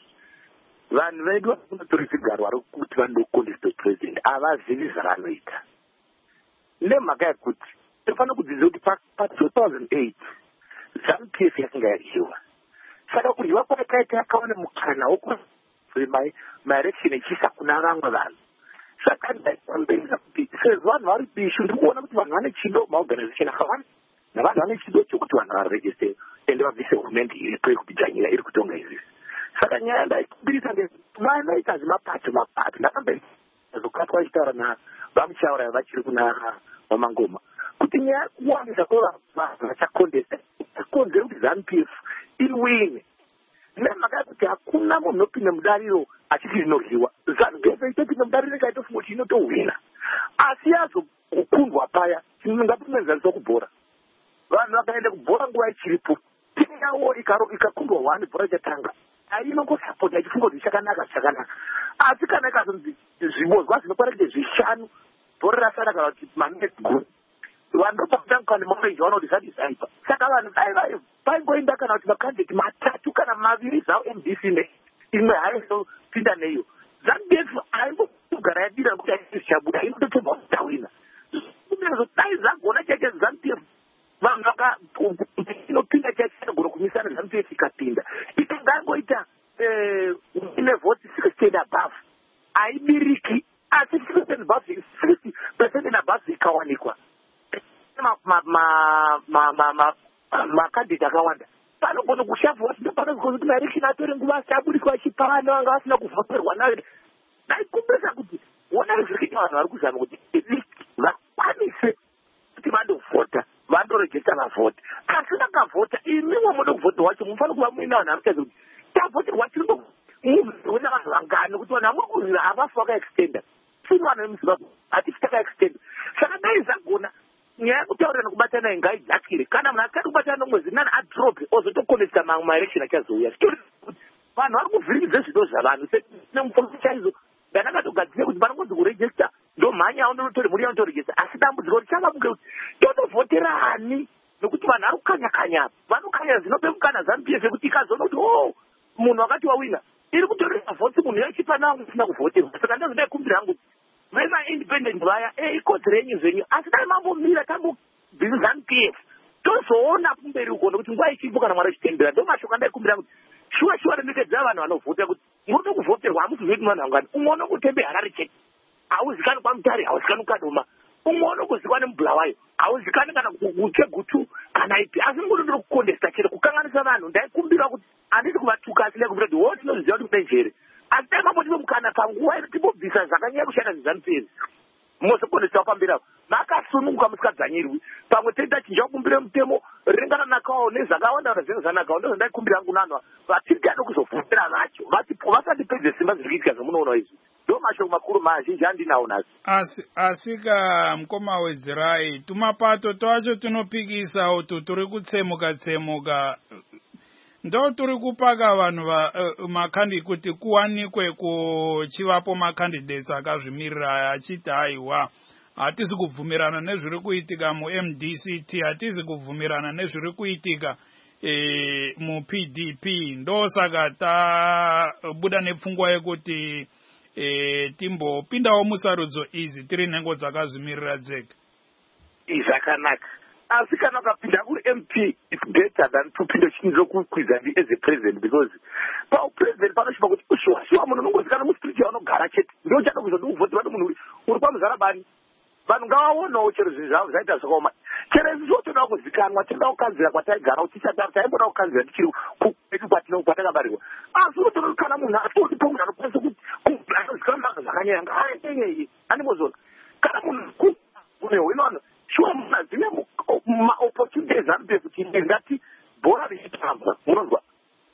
vanhu vedu vanotori chigaro vari kuti vandocontesta president havazivi zvavanoita nemhaka yekuti tofanira kudzidza kuti pa two thousand eight ZANU P F yakanga yaryiwa saka kuryiwa kwakaita yakawana mukana wekumaelection ichiisa kuna vamwe vanhu saka ndaikombesa kuti sezvo vanhu vari bishu ndiri kuona kuti vanhu vane chido maorganization akawanda navanhu vane chido chokuti vanhu varejeste ende vabvise hurumende iripo yekupijanyira iri kutonga izvizvi saka nyaya ndaikumbirisa ngevanoita zvimapato mapato ndakambezokatwa vachitaura navamuchaura vachiri kuna vamangoma kuti nyaya kuwanisa kwovanhu vachakontesta akonzera kuti ZANU P F iwine nemhaka yekuti hakuna munhu unopinda mudariro achiti rinoryiwa ZANU P F itopinda mudariro ikaitofunga kuti inotohwina asi yazokundwa paya ngatimenzaniswa kubhora vanhu vakaenda kubhora nguva ichiripo timu yavo ikakundwa one bhora ichatanga ainongosapota ichifunga kuti chakanaka chakanaka asi kana ikazonzi zvibozwa zvinokwana kuite zvishanu bhora rasara kana kuti maminutes gumi vanhu ndopakutanga kana marenje vanoti zadisaipa saka vanhu dai vaingoenda kana kuti makandidati matatu kana maviri zvavo M D C ne imwe haizopinda neyo ZANU P F aimbogara yadira kuti aizvichabuda inototemba kuti tawina dai zvagona chaite ZANU P F vanhu inopinda chachagona kumisana ZANU P F ikapinda ikangangoita ine vhoti sixty and above haibiriki asi sixty percent and above ikawanikwa makandidati akawanda panogona kushavhwa panozikoza kuti maelection atore nguva achaburiswa achipa vanhu vanga vasina kuvhoterwa nayo ndaikumbesa kuti onai zviri kuita vanhu vari kuzama kuti vakwanise kuti vandovhota vandorejesta vavhoti asi vakavhota imiwo muda kuvhota wacho mufanira kuva muina vanhu varikutaza kuti tavhoterwa tiri muvhona vanhu vangani kuti vanhu vamwe kuzira havafi vakaextenda tiri vanhu vemuzimbabwe hatifi takaextenda saka dai zvagona nyaya yekutaurira nekubatana ingaidzakire kana munhu asingadi kubatana nomwezi nani adrope ozotokonesta mamwe maelection achazouya zitori kuti vanhu vari kuvhiringidze zvido zvavanhu nemufono chaizo ndanakatogadzire kuti vanongonzi kurejesta ndo mhanya yavo ndonotori muri yavo torejesta asi dambudziko richava kunge kuti totovhoterani nekuti vanhu vari kukanya-kanya vanokanya zvinope mukana ZANU P F yekuti ikazoona kuti o munhu wakati wawina iri kutorera vhoti munhu yachipa nangu usina kuvhoterwa saka ndozondaikumbira hangu vema-independent vaya ikodzero yenyu zvenyu asi dai mambomira tambobvisa ZANU P F tozoona kumberi uko nokuti nguva ichipo kana mwari achitendera ndo mashoko andaikumbira kuti shuwa shuwa remekedzaa vanhu vanovhota kuti munoda kuvhoterwa hamusizoiti vanhu vangani umwe unokutembe harare chete hauzikani kwamutare hauzikani kadoma umwe unokuzikwani mubhulawayo hauzikani kana kuchegutu kana ipi asi mungototori kukondesta chete kukanganisa vanhu ndaikumbira kuti handisi kuvatuka asi ndaikumbira kuti wo tinoziva kuti kudai njere asi dai mambotipe mukana panguva ino timbobvisa zvakanyanya kushanda zvezANU P F mozokondesa pambirapo makasununguka musikadzanyirwi pamwe toita chinja kukumbire mutemo ringana nakawo nezvakawanda zvinhu zvanakawo ndozvandaikumbira hangu nanhu vatiri ano kuzovhotera vacho vasandipedze simba zviri kuitika zvamunoona izvi ndo mashoko makuru mazhinji andinawo nazi asi asika mukoma wedzirai tumapato twacho tunopikisa utu turi kutsemuka tsemuka ndo turi kupaka vanhu va uh, makandi kuti kuwanikwe kuchivapo makandidates akazvimirira achiti aiwa hatisi kubvumirana nezviri kuitika mu-M D C T hatisi kubvumirana nezviri kuitika e, mu-P D P ndosaka tabuda nepfungwa yekuti e, timbopindawo musarudzo idzi tiri nhengo dzakazvimirira dzega zvakanaka asi kana ukapinda kuri-M P it's better than kupinda chinzo kukwiza ndi as a president because paupresident panoshipa kuti ushuwa shuwa munhu unongozikana mustriti yaunogara chete ndo uchada kuzoti uvhoti vati munhu uri pamuzara bani vanhu ngavaonawo chero zvinhu zvavo zvaita zvakaoma chero isusu toda kuzikanwa toda kukanzira kwataigara taimboda kukanzira tichiri kuetu kwatakabarirwa asi unotoda kana munhu atoti po munhu anokwanisa kuti anozikanwa zvakanyanya ngaaendenyei andimozona kana munhu unewo inono shuwa munhu adzine maopportunities anope kuti ngati bhora richitamba munonzwa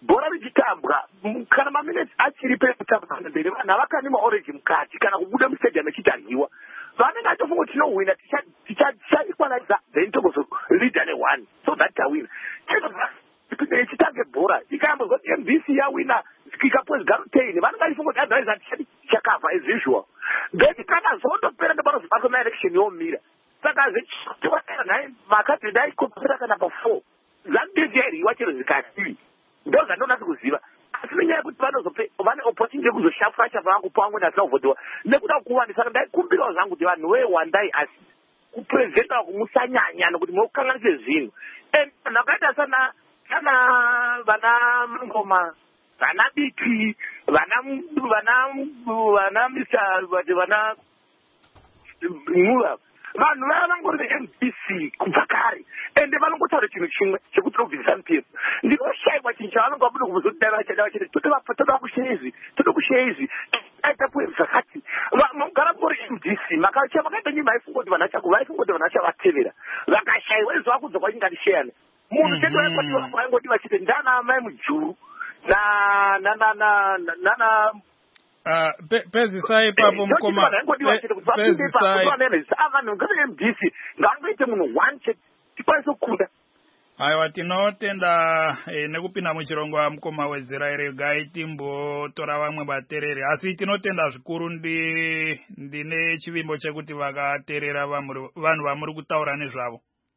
bhora richitambwa kana maminitsi achiri pekutambwa mberi vanhu havakani maorenji mukati kana kubuda mustadium ichitaryiwa vanenge atofunga kuti tinohwina tichaequaliza then togozolida neone so that tawina ichitange bhora ikayambozwa kuti M D C yawina ikapuwa zigaruteini vanenge vachifunga kuti adhaiza tichakavha as usual then kana zondopera ndepanozobatwa maelection yomira saka zechitoaa makadhidi aikopera kana pafour zanudezi yairyiwa chero zikasivi ndo zvandonasi kuziva asi nenyaya yekuti vane opportunity yekuzoshafura chafa vangupa vamweni asina kuvhotiwa nekuda kuwani saka ndaikumbirawo zvangu kuti vanhu wewandai asi kuprezenta kumusanyanya nokuti munokanganise zvinhu and vanhu vakaita sana kana vana mangoma vana biki vana vana vana mr vati vana muva vanhu vaya vangori ve-M D C kubva kare ende vanongotaura chinhu chimwe chekuti robvisa N P F ndinoshayiwa chinhu chavanonga vabuda kuvozodai vachada vachati toda kusheya izvi toda kusheya izvi aita puwe zvakati mugara muri M D C makacha makaita nyimba vaifunga kuti vanhu vachako vaifunga kuti vanhu vachavatevera vakashayiwa izvo vakudza kwachingandisheyana munhu chete vaikwatiwa vaingoti vachiti ndana mai mujuru na na na na na Uh, pezisai papo mkoma pezisai avanhu ngave-M D C ngavangoite munhu one check tikwanise kukunda aiwa tinotenda eh, nekupinda muchirongwa mukoma wezirairi gai timbotora vamwe vatereri asi tinotenda zvikuru ndi ndine chivimbo chekuti vakaterera vanhu vamuri kutaura nezvavo.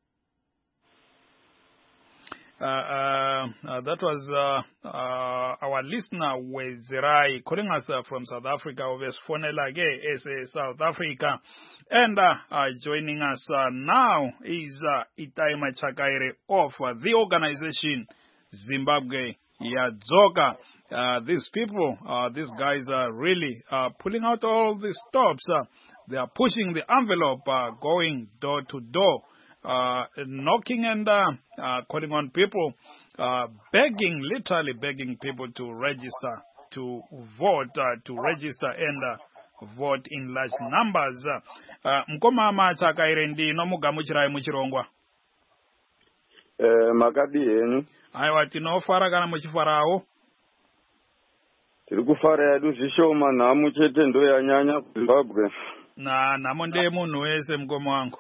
Uh, uh, uh, that was uh, uh, our listener Wezirai calling us uh, from South Africa, Ovesfonelage, S A South Africa. And uh, uh, joining us uh, now is uh, Itai Machakaire of uh, the organization Zimbabwe Yadzoka. Uh, these people, uh, these guys are really uh, pulling out all the stops. Uh, they are pushing the envelope, uh, going door to door. Uh, knocking and uh, uh, calling on people, uh, begging, literally begging people to register, to vote, uh, to register and uh, vote in large numbers. Uh, Mkoma Machakaire ndi nomugamuchirai muchirongwa. Eh, makadi yenu. Aiwa tinofara kana muchifarawo. Tiri kufara yadu zvishoma namu chete ndo yanyanya kuZimbabwe. Na namo ndiye munhu wese mkoma wangu.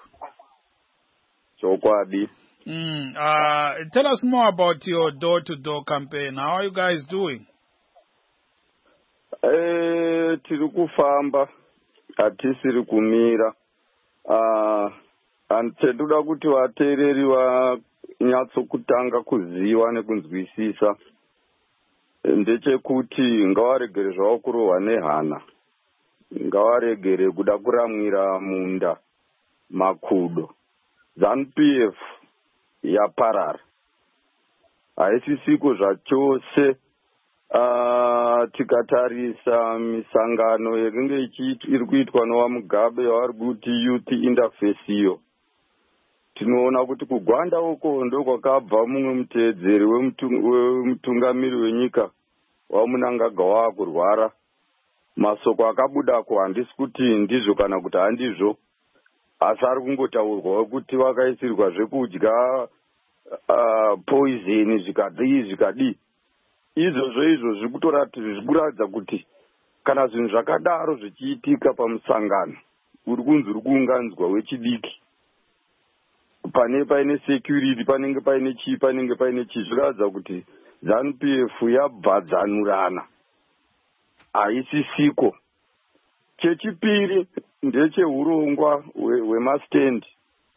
Mm, uh, tell us more about your door-to-door campaign. How are you guys doing? Eh, tiri kufamba, hatisiri kumira. Ah, anteduda kuti vatereri vanyatsokutanga kuziva nekunzwisisa. Ndechekuti ngavaregere zvavo kurohwa nehana. Ngavaregere kuda kuramwira munda makudo. ZANU P F yaparara haisisiko zvachose. Uh, tikatarisa misangano yekunge iri kuitwa nowamugabe yavari kuti youth interface iyo, tinoona kuti kugwanda uko ndo kwakabva mumwe muteedzeri wemutungamiri wenyika wamunangagwa waakurwara. Masoko akabudako handisi kuti ndizvo kana kuti handizvo, asi ari kungotaurwa kuti vakaisirwa zvekudya uh, poison zvikadii zvikadii. Izvozvo izvo zvikuratidza kuti kana zvinhu zvakadaro zvichiitika pamusangano uri kunzi uri kuunganidzwa wechidiki, pane paine security, panenge paine chii, panenge paine chii, zvikuratidza kuti ZANU P F yabvadzanurana, haisisiko. Chechipiri ndecheurongwa hwemastendi.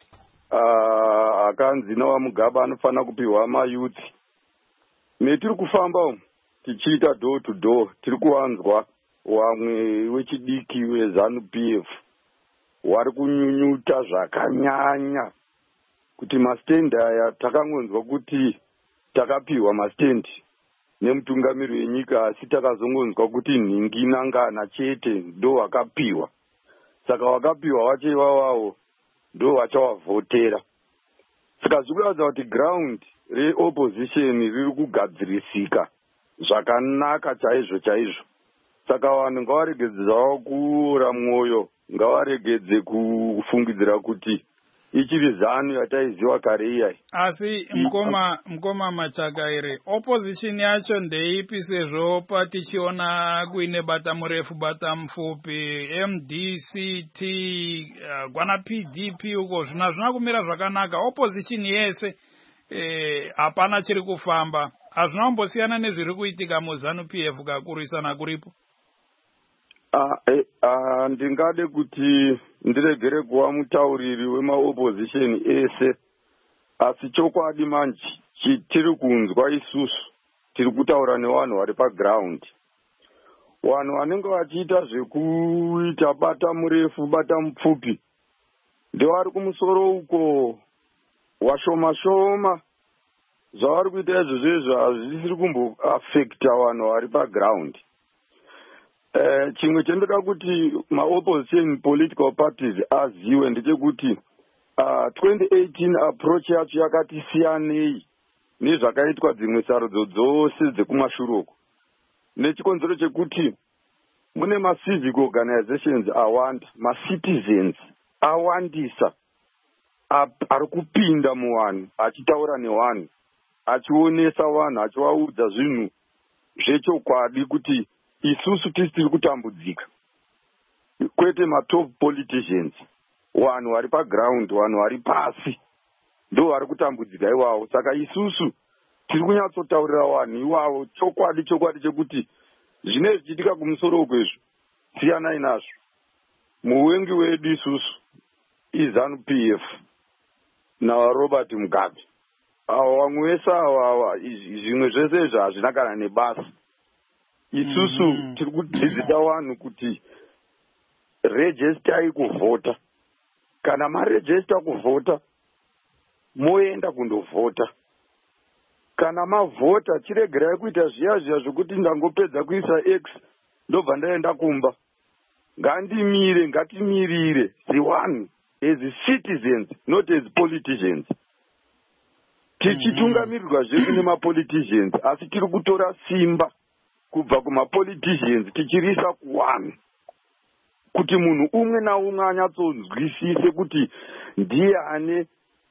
Uh, akanzi nawamugabe anofanira kupiwa mayuthi. Metiri kufamba umu tichiita door to door, tiri kuwanzwa wamwe wechidiki weZANU P F wari kunyunyuta zvakanyanya kuti mastendi aya takangonzwa kuti takapiwa mastendi nemutungamiri wenyika, asi takazongonzwa kuti nhingi nangana chete ndo wakapiwa. Saka wakapiwa wacho iwawawo ndo wachawavhotera. Saka zvikuratidza kuti ground reopposition riri kugadzirisika zvakanaka chaizvo chaizvo. Saka vanhu ngavaregedze zvavo kuora mwoyo, ngavaregedze kufungidzira kuti ichiri zanu yataiziva kare iyai. Asi mkoma mkoma Machakaire, opposition yacho ndeipi sezvo patichiona kuine bata murefu bata mfupi M D C T uh, gwana P D P uko zvina zvina kumira zvakanaka, opposition yese eh, hapana chiri kufamba. Hazvina kumbosiyana nezviri kuitika muZANU P F kakurisana kuripo? Uh, eh, uh, ndingade kuti ndiregere kuva mutauriri wemaopposition ese, asi chokwadi manje chitiri kunzwa isusu tiri kutaura nevanhu vari paground. Vanhu vanenge vachiita zvekuita bata murefu bata mupfupi ndevari kumusoro uko washoma shoma. Zvavari kuita izvozvo izvo hazvisiri kumboafekta vanhu vari paground. Uh, chimwe chendoda kuti maopposition political parties aziwe ndechekuti uh, twenty eighteen approach yacho yakati siyanei nezvakaitwa dzimwe sarudzo dzose dzekumashure uko. Nechikonzero chekuti mune macivic organizations awanda, macitizens awandisa ari kupinda muvanhu achitaura nevanhu, achionesa vanhu, achivaudza zvinhu zvechokwadi kuti isusu tisi tiri kutambudzika, kwete matop politicians. Vanhu vari paground, vanhu vari pasi ndo vari kutambudzika iwavo. Saka isusu tiri kunyatsotaurira vanhu iwavo chokwadi chokwadi chekuti zvine zvichiitika kumusoro ukwezvo siyanai nazvo. Muwengi wedu isusu iZANU P F naRobert Mugabe. Avo vamwe vese ava zvimwe zvese izvo hazvina kana nebasa. Isusu mm-hmm. tiri kudzidzisa vanhu kuti registai kuvhota. Kana marejista kuvhota, moenda kundovhota. Kana mavhota, chiregerai kuita zviya zviya zvokuti ndangopedza kuisa X ndobva ndaenda kumba. Ngandimire, ngatimirire ziwanhu as citizens, not as politicians. Tichitungamirirwa zvedu nemapoliticians, asi tiri kutora simba kubva kumapoliticians tichirisa kuwanhu, kuti munhu umwe naumwe anyatsonzwisise kuti ndiye ane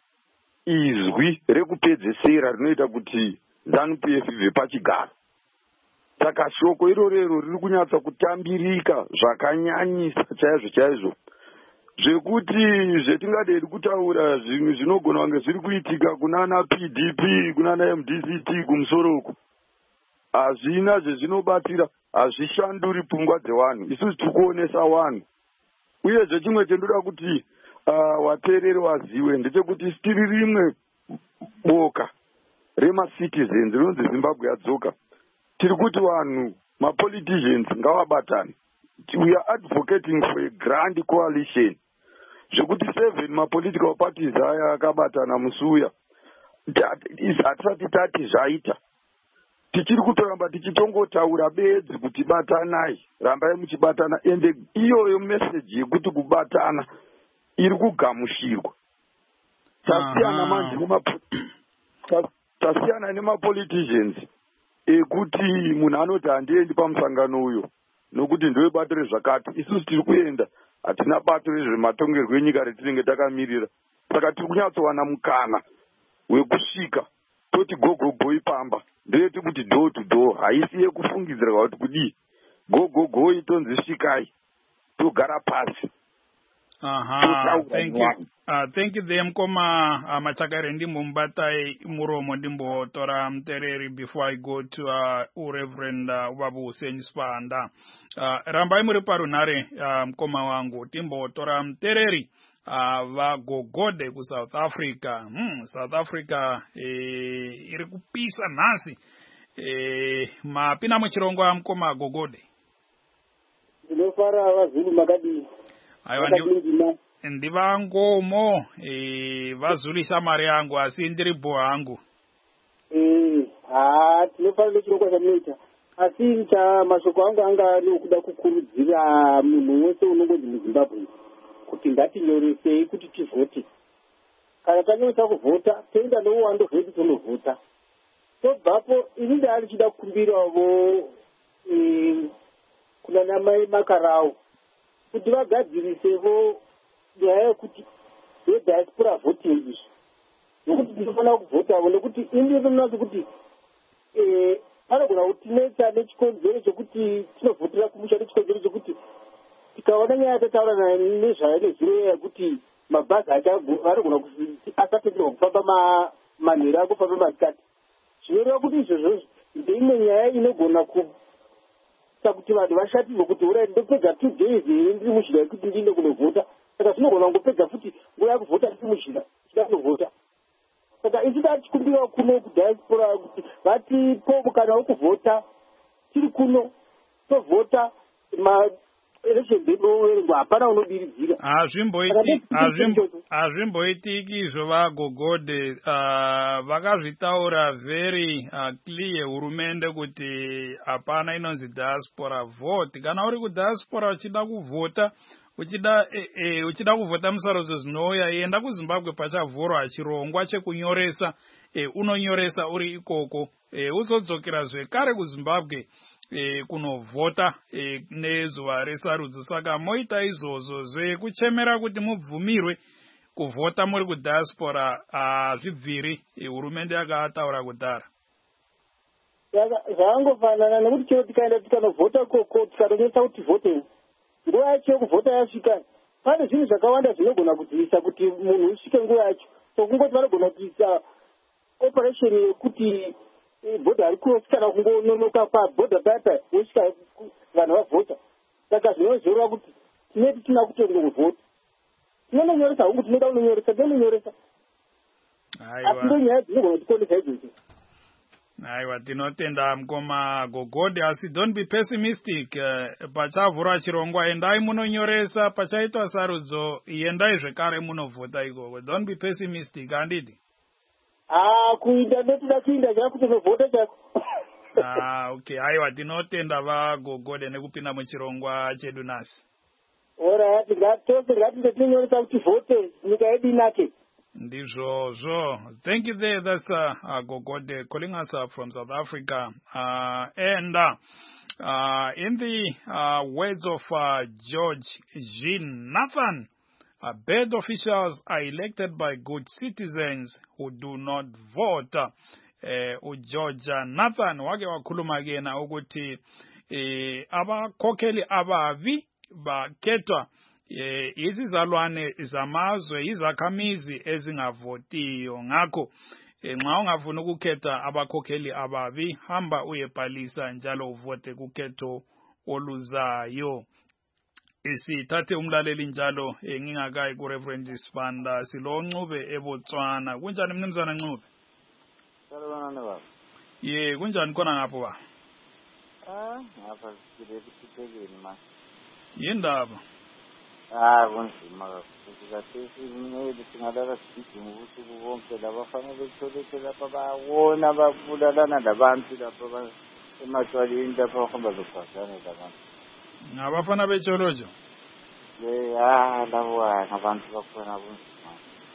izwi rekupedzesera rinoita kuti ZANU P F ibve pachigaro. Saka shoko irorero riri kunyatsa kutambirika zvakanyanyisa chaizvo chaizvo, zvekuti zvetingaderi kutaura zvimwe zvinogona kunge zviri kuitika kunana P D P kunana M D C T kumusoro uku hazvina zvezvinobatsira, hazvishanduri pfungwa dzevanhu. Isusu tiri kuonesa vanhu. Uyezve chimwe chendoda kuti uh, vateereri vazive ndechekuti tiri rimwe boka remacitizens rinonzi Zimbabwe yadzoka. Tiri kuti vanhu mapoliticians ngavabatane. We are advocating for a grand coalition. Zvekuti seven mapolitical parties aya akabatana musuya. Hatisati tati zvaita. Tichiri kutoramba tichitongotaura bedzi kuti batanai, rambai muchibatana, ende iyoyo message yekuti kubatana iri kugamushirwa. Tasiyana manje nema tasiyana nemapoliticians ekuti munhu anoti handiendi pamusangano uyo nokuti ndowe bato rezvakati. Isusu tiri kuenda, hatina bato rezvematongerwo enyika retinenge takamirira. Saka tiri kunyatsowana mukana wekusvika toti gogogo ipamba, ndeyeti kuti door to door, haisi yekufungidzirwa kuti kudii. Gogogo itonzi svikai togara pasi. Aha, thank you. Uh, thank you them koma uh, Machakaire ndimbo mbatai muromo ndimbo tora mtereri before I go to uh, Reverend uh, Babu Hussein Spanda. Uh, rambai muri parunare uh, mkoma wangu timbo tora mtereri uh, vagogode ku South Africa. Hmm, South Africa eh, iri kupisa nasi eh, mapina muchirongo wa mkoma gogode. Ndinofara vazulu makadi. Aiwa ndiva ngomo e, vazulisa mari yangu asi ndiri bho hangu. Eh, ah, tinofanira chirongwa chamunoita. Asi cha mashoko angu anga nokuda kukurudzira munhu wese unongonzi muZimbabwe kuti ngatinyoresei kuti tivhote. Kana tanyoresa kuvhota, toenda nouwando hwedu tonovhota. Tobvapo ini ndari chida kukumbirawo eh, kuna mai makarao kuti vagadziriseo nyaya yekuti yediaspora voting iyi nokuti tinofanira kuvhota nekuti indi inonaso kuti panogona kuti tinetsa nechikonzero chekuti tinovhotera kumusha nechikonzero chekuti tikaona nyaya yatataura nezvayo nezviro yekuti mabhazi anogona asatenderwa kufamba manhero akufamba masikati zvinoreva kuti izvozvo ndeimwe nyaya inogona kuita kuti vanhu vashatirwe kuti urai ndopedza two days here ndiri muzhira yekuti ndiinde kunovhota saka zvinogona kungopedza futi nguva yakuvhota ndiri muzhira chida kunovhota saka isi tachikumbira kuno kudiaspora kuti vatipo mukana wekuvhota tiri kuno tovhota election denoverengwa hapana unodiridzira hazvimboitiki izvo vagogode vakazvitaura very clear hurumende kuti hapana inonzi diaspora vote kana uri kudiaspora uchida kuvhota uchida e, e, uchida kuvhota musarudzo zvinouya enda kuzimbabwe pachavhurwa chirongwa chekunyoresa e, unonyoresa uri ikoko e, uzodzokera zvekare kuzimbabwe e, kunovhota e, nezuva resarudzo saka moita izvozvo zvekuchemera kuti mubvumirwe kuvhota muri kudiaspora hazvibviri e, hurumende yakataura kudhara zvangofanana nekuti chero tikaenda tikanovhota koko tikanonesa kuti vote nguva yacho yekuvhota yasvika pane zvinhu zvakawanda zvinogona kudziisa kuti munhu usvike nguva yacho so kungoti vanogona kuisa operation yekuti bhodha ari cross kana kungononoka pabhodha paya wosvika vanhu vavhota saka zvinozoreva kuti tineti tina kutongovhota tinononyoresa hungu tinoda kunonyoresa tinononyoresa asi ndo nyaya dzinogona kutikonesa idzodzo. Aiwa, tinotenda mukoma Gogode, asi don't be pessimistic. Uh, pachavhura chirongwa endai munonyoresa, pachaitwa sarudzo endai zvekare munovhota ikoko. Don't be pessimistic, handiti? Ah, kuinda ndotoda kuinda chakutonovhota chako. Ah, okay. Aiwa, tinotenda va Gogode nekupinda muchirongwa chedu nasi. Alright, ngatose ngati tinonyoresa kuti vote nyika yedu inake. Ndizvozvo. Thank you there. That's uh, uh, Gogode calling us up from South Africa. Uh, and uh, uh, in the uh, words of uh, George Jean Nathan, uh, bad officials are elected by good citizens who do not vote. Uh, George Nathan, wake wakhuluma kena ukuthi eh, abakhokeli abavi bakhetwa Eh, izizalwane zamazwe izakhamizi ezingavotiyo ngakho eh, nxa ungafuna ukukhetha abakhokheli ababi hamba uyebhalisa njalo uvote kukhetho oluzayo. Isithathe umlaleli njalo eh, ngingakayi ku Reverend Sibanda silo Ncube eBotswana. Kunjani mnumzana Ncube? Salibona baba. Ye, kunjani khona ngapho ba? Ah, ngapha sile kuthekeni ma. Yindaba. Ah, kunzima kakhulu kathesi ngeke singadala sigijima ubusuku bonke labafanele betholeke lapha bawona babulalana labantu lapha emashwaleni lapha bahamba zophazana labantu. Ngabafana betsholojo? Le ah labo abantu bakhona kunzima.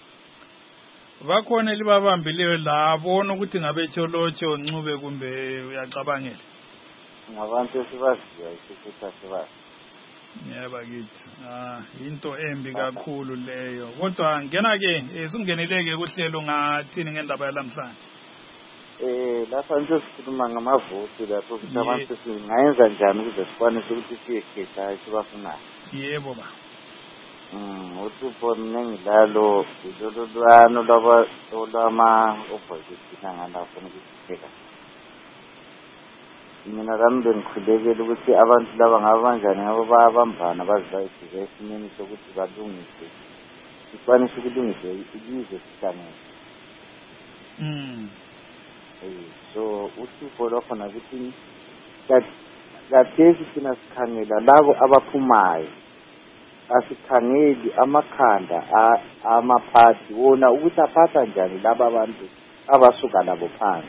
Bakhona libabambileyo labona ukuthi ngabetsholojo Ncube kumbe uyacabangela? Ngabantu esibaziyo isifutha sibazi. Yebo bakithi. Ah, into embi kakhulu leyo. Kodwa ngena ke esungeneleke kuhlelo ngathini ngendaba yalamhlanje. Eh, lapha nje sikhuluma ngamavoti lapho ukuthi abantu singayenza njani ukuze sikwanise ukuthi siyekhetha sibafunayo. Yebo ba. Mm, uThupho nengilalo idololwano laba olama opposition ngalapho ukutheka. Mina lami bengikhulekela ukuthi abantu laba ngaba kanjani ngabo bayabambana bazayifika esimeni sokuthi balungise sikwanise ukulungisa ilizwe sihlangene. Mm. Eh, so uThupho lapho nakuthi kathesi sina sikhangela labo abaphumayo asikhangeli amakhanda amaphathi wona ukuthi aphatha njani laba abantu abasuka labo phansi.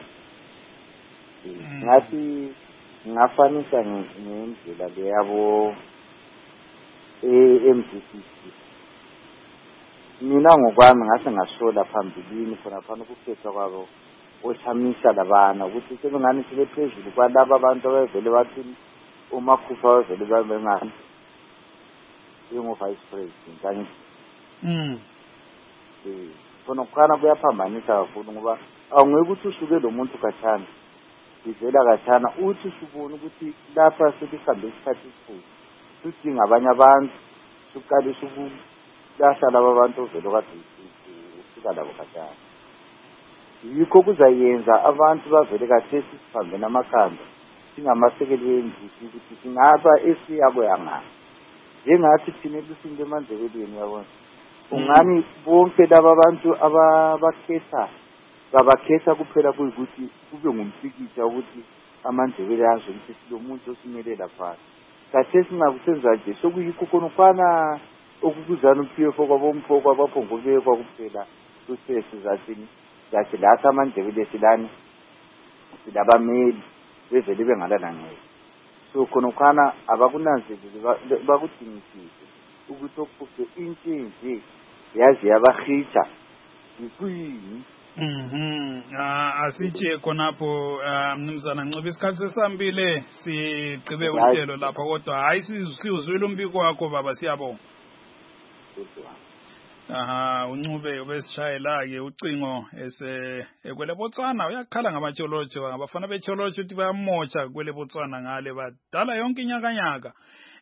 Ngathi ngafanisa ngendlela leyabo e-M D C C. Mina ngokwami ngase ngasola phambilini khona phana ukukhethwa kwabo oshamisa labana ukuthi sebengani sibe phezulu kwalabo abantu abavele bathi uma khufa bavele babengani ingo vice president kanti mm eh khona kukhana kuyaphambanisa kakhulu ngoba awungeke ukuthi usuke lo muntu kathana ivela kathana uthi usubona ukuthi lapha sekuhambe isikhathi esikhulu sidinga abanye abantu siqalisa ukulahla laba abantu vele kade ufika labo kathana yikho kuzayenza abantu bavele kathesi sihambe namakhanda singamasekelweni ukuthi singaba esiyabo yangani njengathi thina ebusinto emanzebelweni yabona ungani bonke laba bantu ababakhetha babakhetha kuphela kuyikuthi kube ngumfikisha ukuthi amandebele yazo ukuthi lo muntu osimelela phakathi kathesi singakusenza nje sokuyikho khona ufana okukuzana umphiyo kwabomfo kwabaphongobekwa kuphela kusese zathini yathi lapha amandebele silani silabameli bevele bengalana ngeke so khona ukhana abakunanzelele bakudingisise ukuthi okufuze into nje yazi yabahitha ikuyini. Mhm ah asitshe khonapho mnumzana Ncube isikhathi sesambile sigqibe uhlelo lapha kodwa hayi sizuzwile umbiko wakho baba siyabonga. Aha uNcube ubesishayela ke ucingo ese ekwele Botswana uyakhala ngamatsholotsho abafana betsholotsho ukuthi bayamotsha kwele Botswana ngale badala yonke inyakanyaka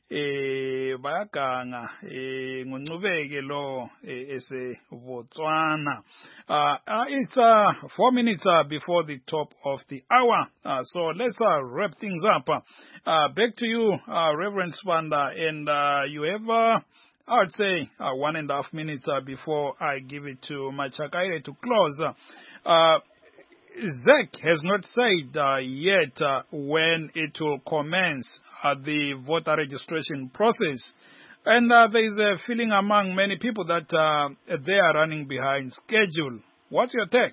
eh bayaganga eh nguNcubeke lo ese Botswana. Uh, uh, it's uh, four minutes uh, before the top of the hour, uh, so let's uh, wrap things up. Uh, back to you, uh, Reverend Sibanda, and uh, you have, uh, I would say, uh, one and a half minutes uh, before I give it to Machakaire to close. Uh, Zek has not said uh, yet uh, when it will commence uh, the voter registration process. And uh, there is a feeling among many people that uh, they are running behind schedule. What's your take?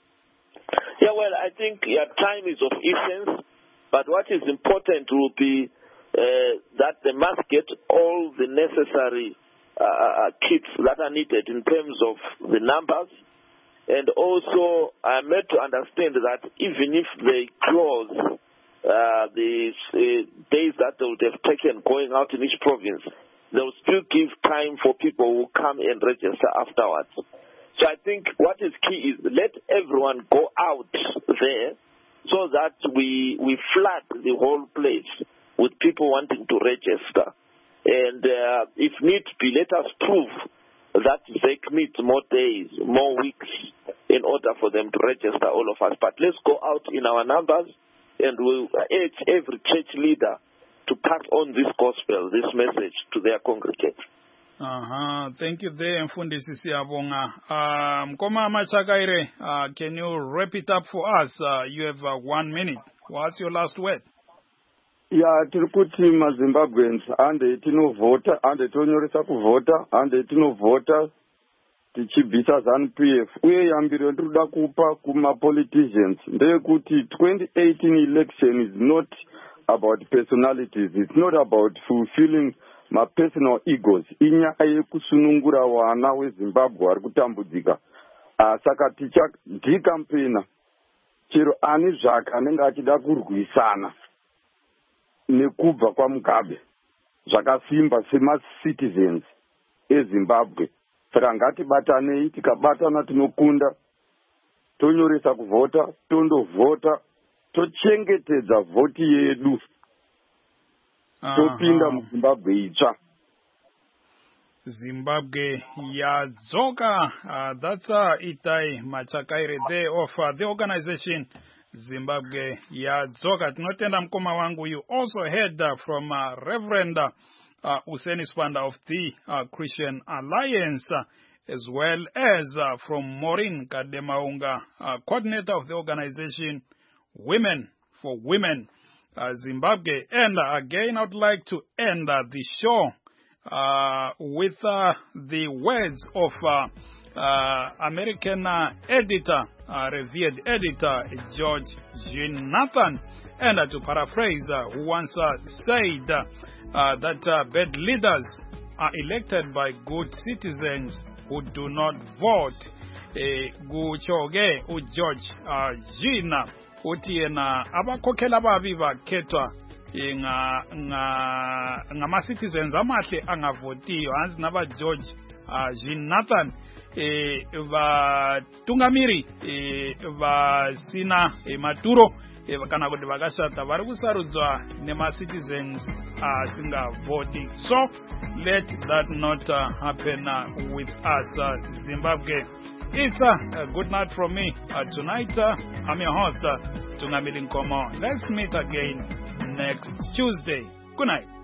Yeah, well, I think yeah, time is of essence, but what is important will be uh, that they must get all the necessary uh, kits that are needed in terms of the numbers. And also, I'm made to understand that even if they close uh, the uh, days that they would have taken going out in each province, they'll still give time for people who come and register afterwards. So I think what is key is let everyone go out there so that we we flood the whole place with people wanting to register. And uh, if need be, let us prove that they need more days, more weeks in order for them to register all of us. But let's go out in our numbers and we'll urge every church leader to pass on this gospel, this message to their congregants. Uh-huh. Thank you there, Mfundisi Siyabonga. Um, Koma Machakaire, uh, can you wrap it up for us? Uh, you have uh, one minute. What's your last word? Yeah, tirikuti maZimbabweans ande tinovota, ande tonyoresa kuvota, ande tinovota tichibvisa ZANU P F. Uye yambiro ndinoda kupa kuma politicians ndeyekuti twenty eighteen election is not about personalities. It's not about fulfilling my personal egos. Inyaya yekusunungura wana weZimbabwe vari kutambudzika. Uh, saka tichadikampena chero ani zvake anenge achida kurwisana nekubva kwaMugabe zvakasimba sema-citizens eZimbabwe. Saka ngatibatanei, tikabatana tinokunda, tonyoresa kuvota, tondovota, tochengetedza voti yedu, topinda muZimbabwe itsva. Zimbabwe yadzoka. Uh, that's uh, Itai Machakaire there of uh, the organization Zimbabwe yadzoka. Tinotenda mkoma wangu. You also heard uh, from uh, Reverend uh, Useni Sibanda of the uh, Christian Alliance, uh, as well as uh, from Maureen Kademaunga, uh, coordinator of the organization Women for Women uh, Zimbabwe. And uh, again, I'd like to end uh, the show uh, with uh, the words of uh, uh, American uh, editor, uh, revered editor George Jean Nathan, and uh, to paraphrase, uh, who once uh, said uh, uh, that uh, bad leaders are elected by good citizens who do not vote. Guchoge u George uh, Jean uthi yena abakhokhela ababi bakhethwa nga nga ngama citizens amahle angavotiyo hansi naba George uh, Jean Nathan, eh, vatungamiri eh, vasina eh, maturo eh, kana kuti vakashata vari kusarudzwa nema-citizens asingavhoti. So let that not uh, happen uh, with us, uh, Zimbabwe. It's uh, a good night from me. Uh, tonight, uh, I'm your host, uh, Tungamiri Nkomo. Let's meet again next Tuesday. Good night.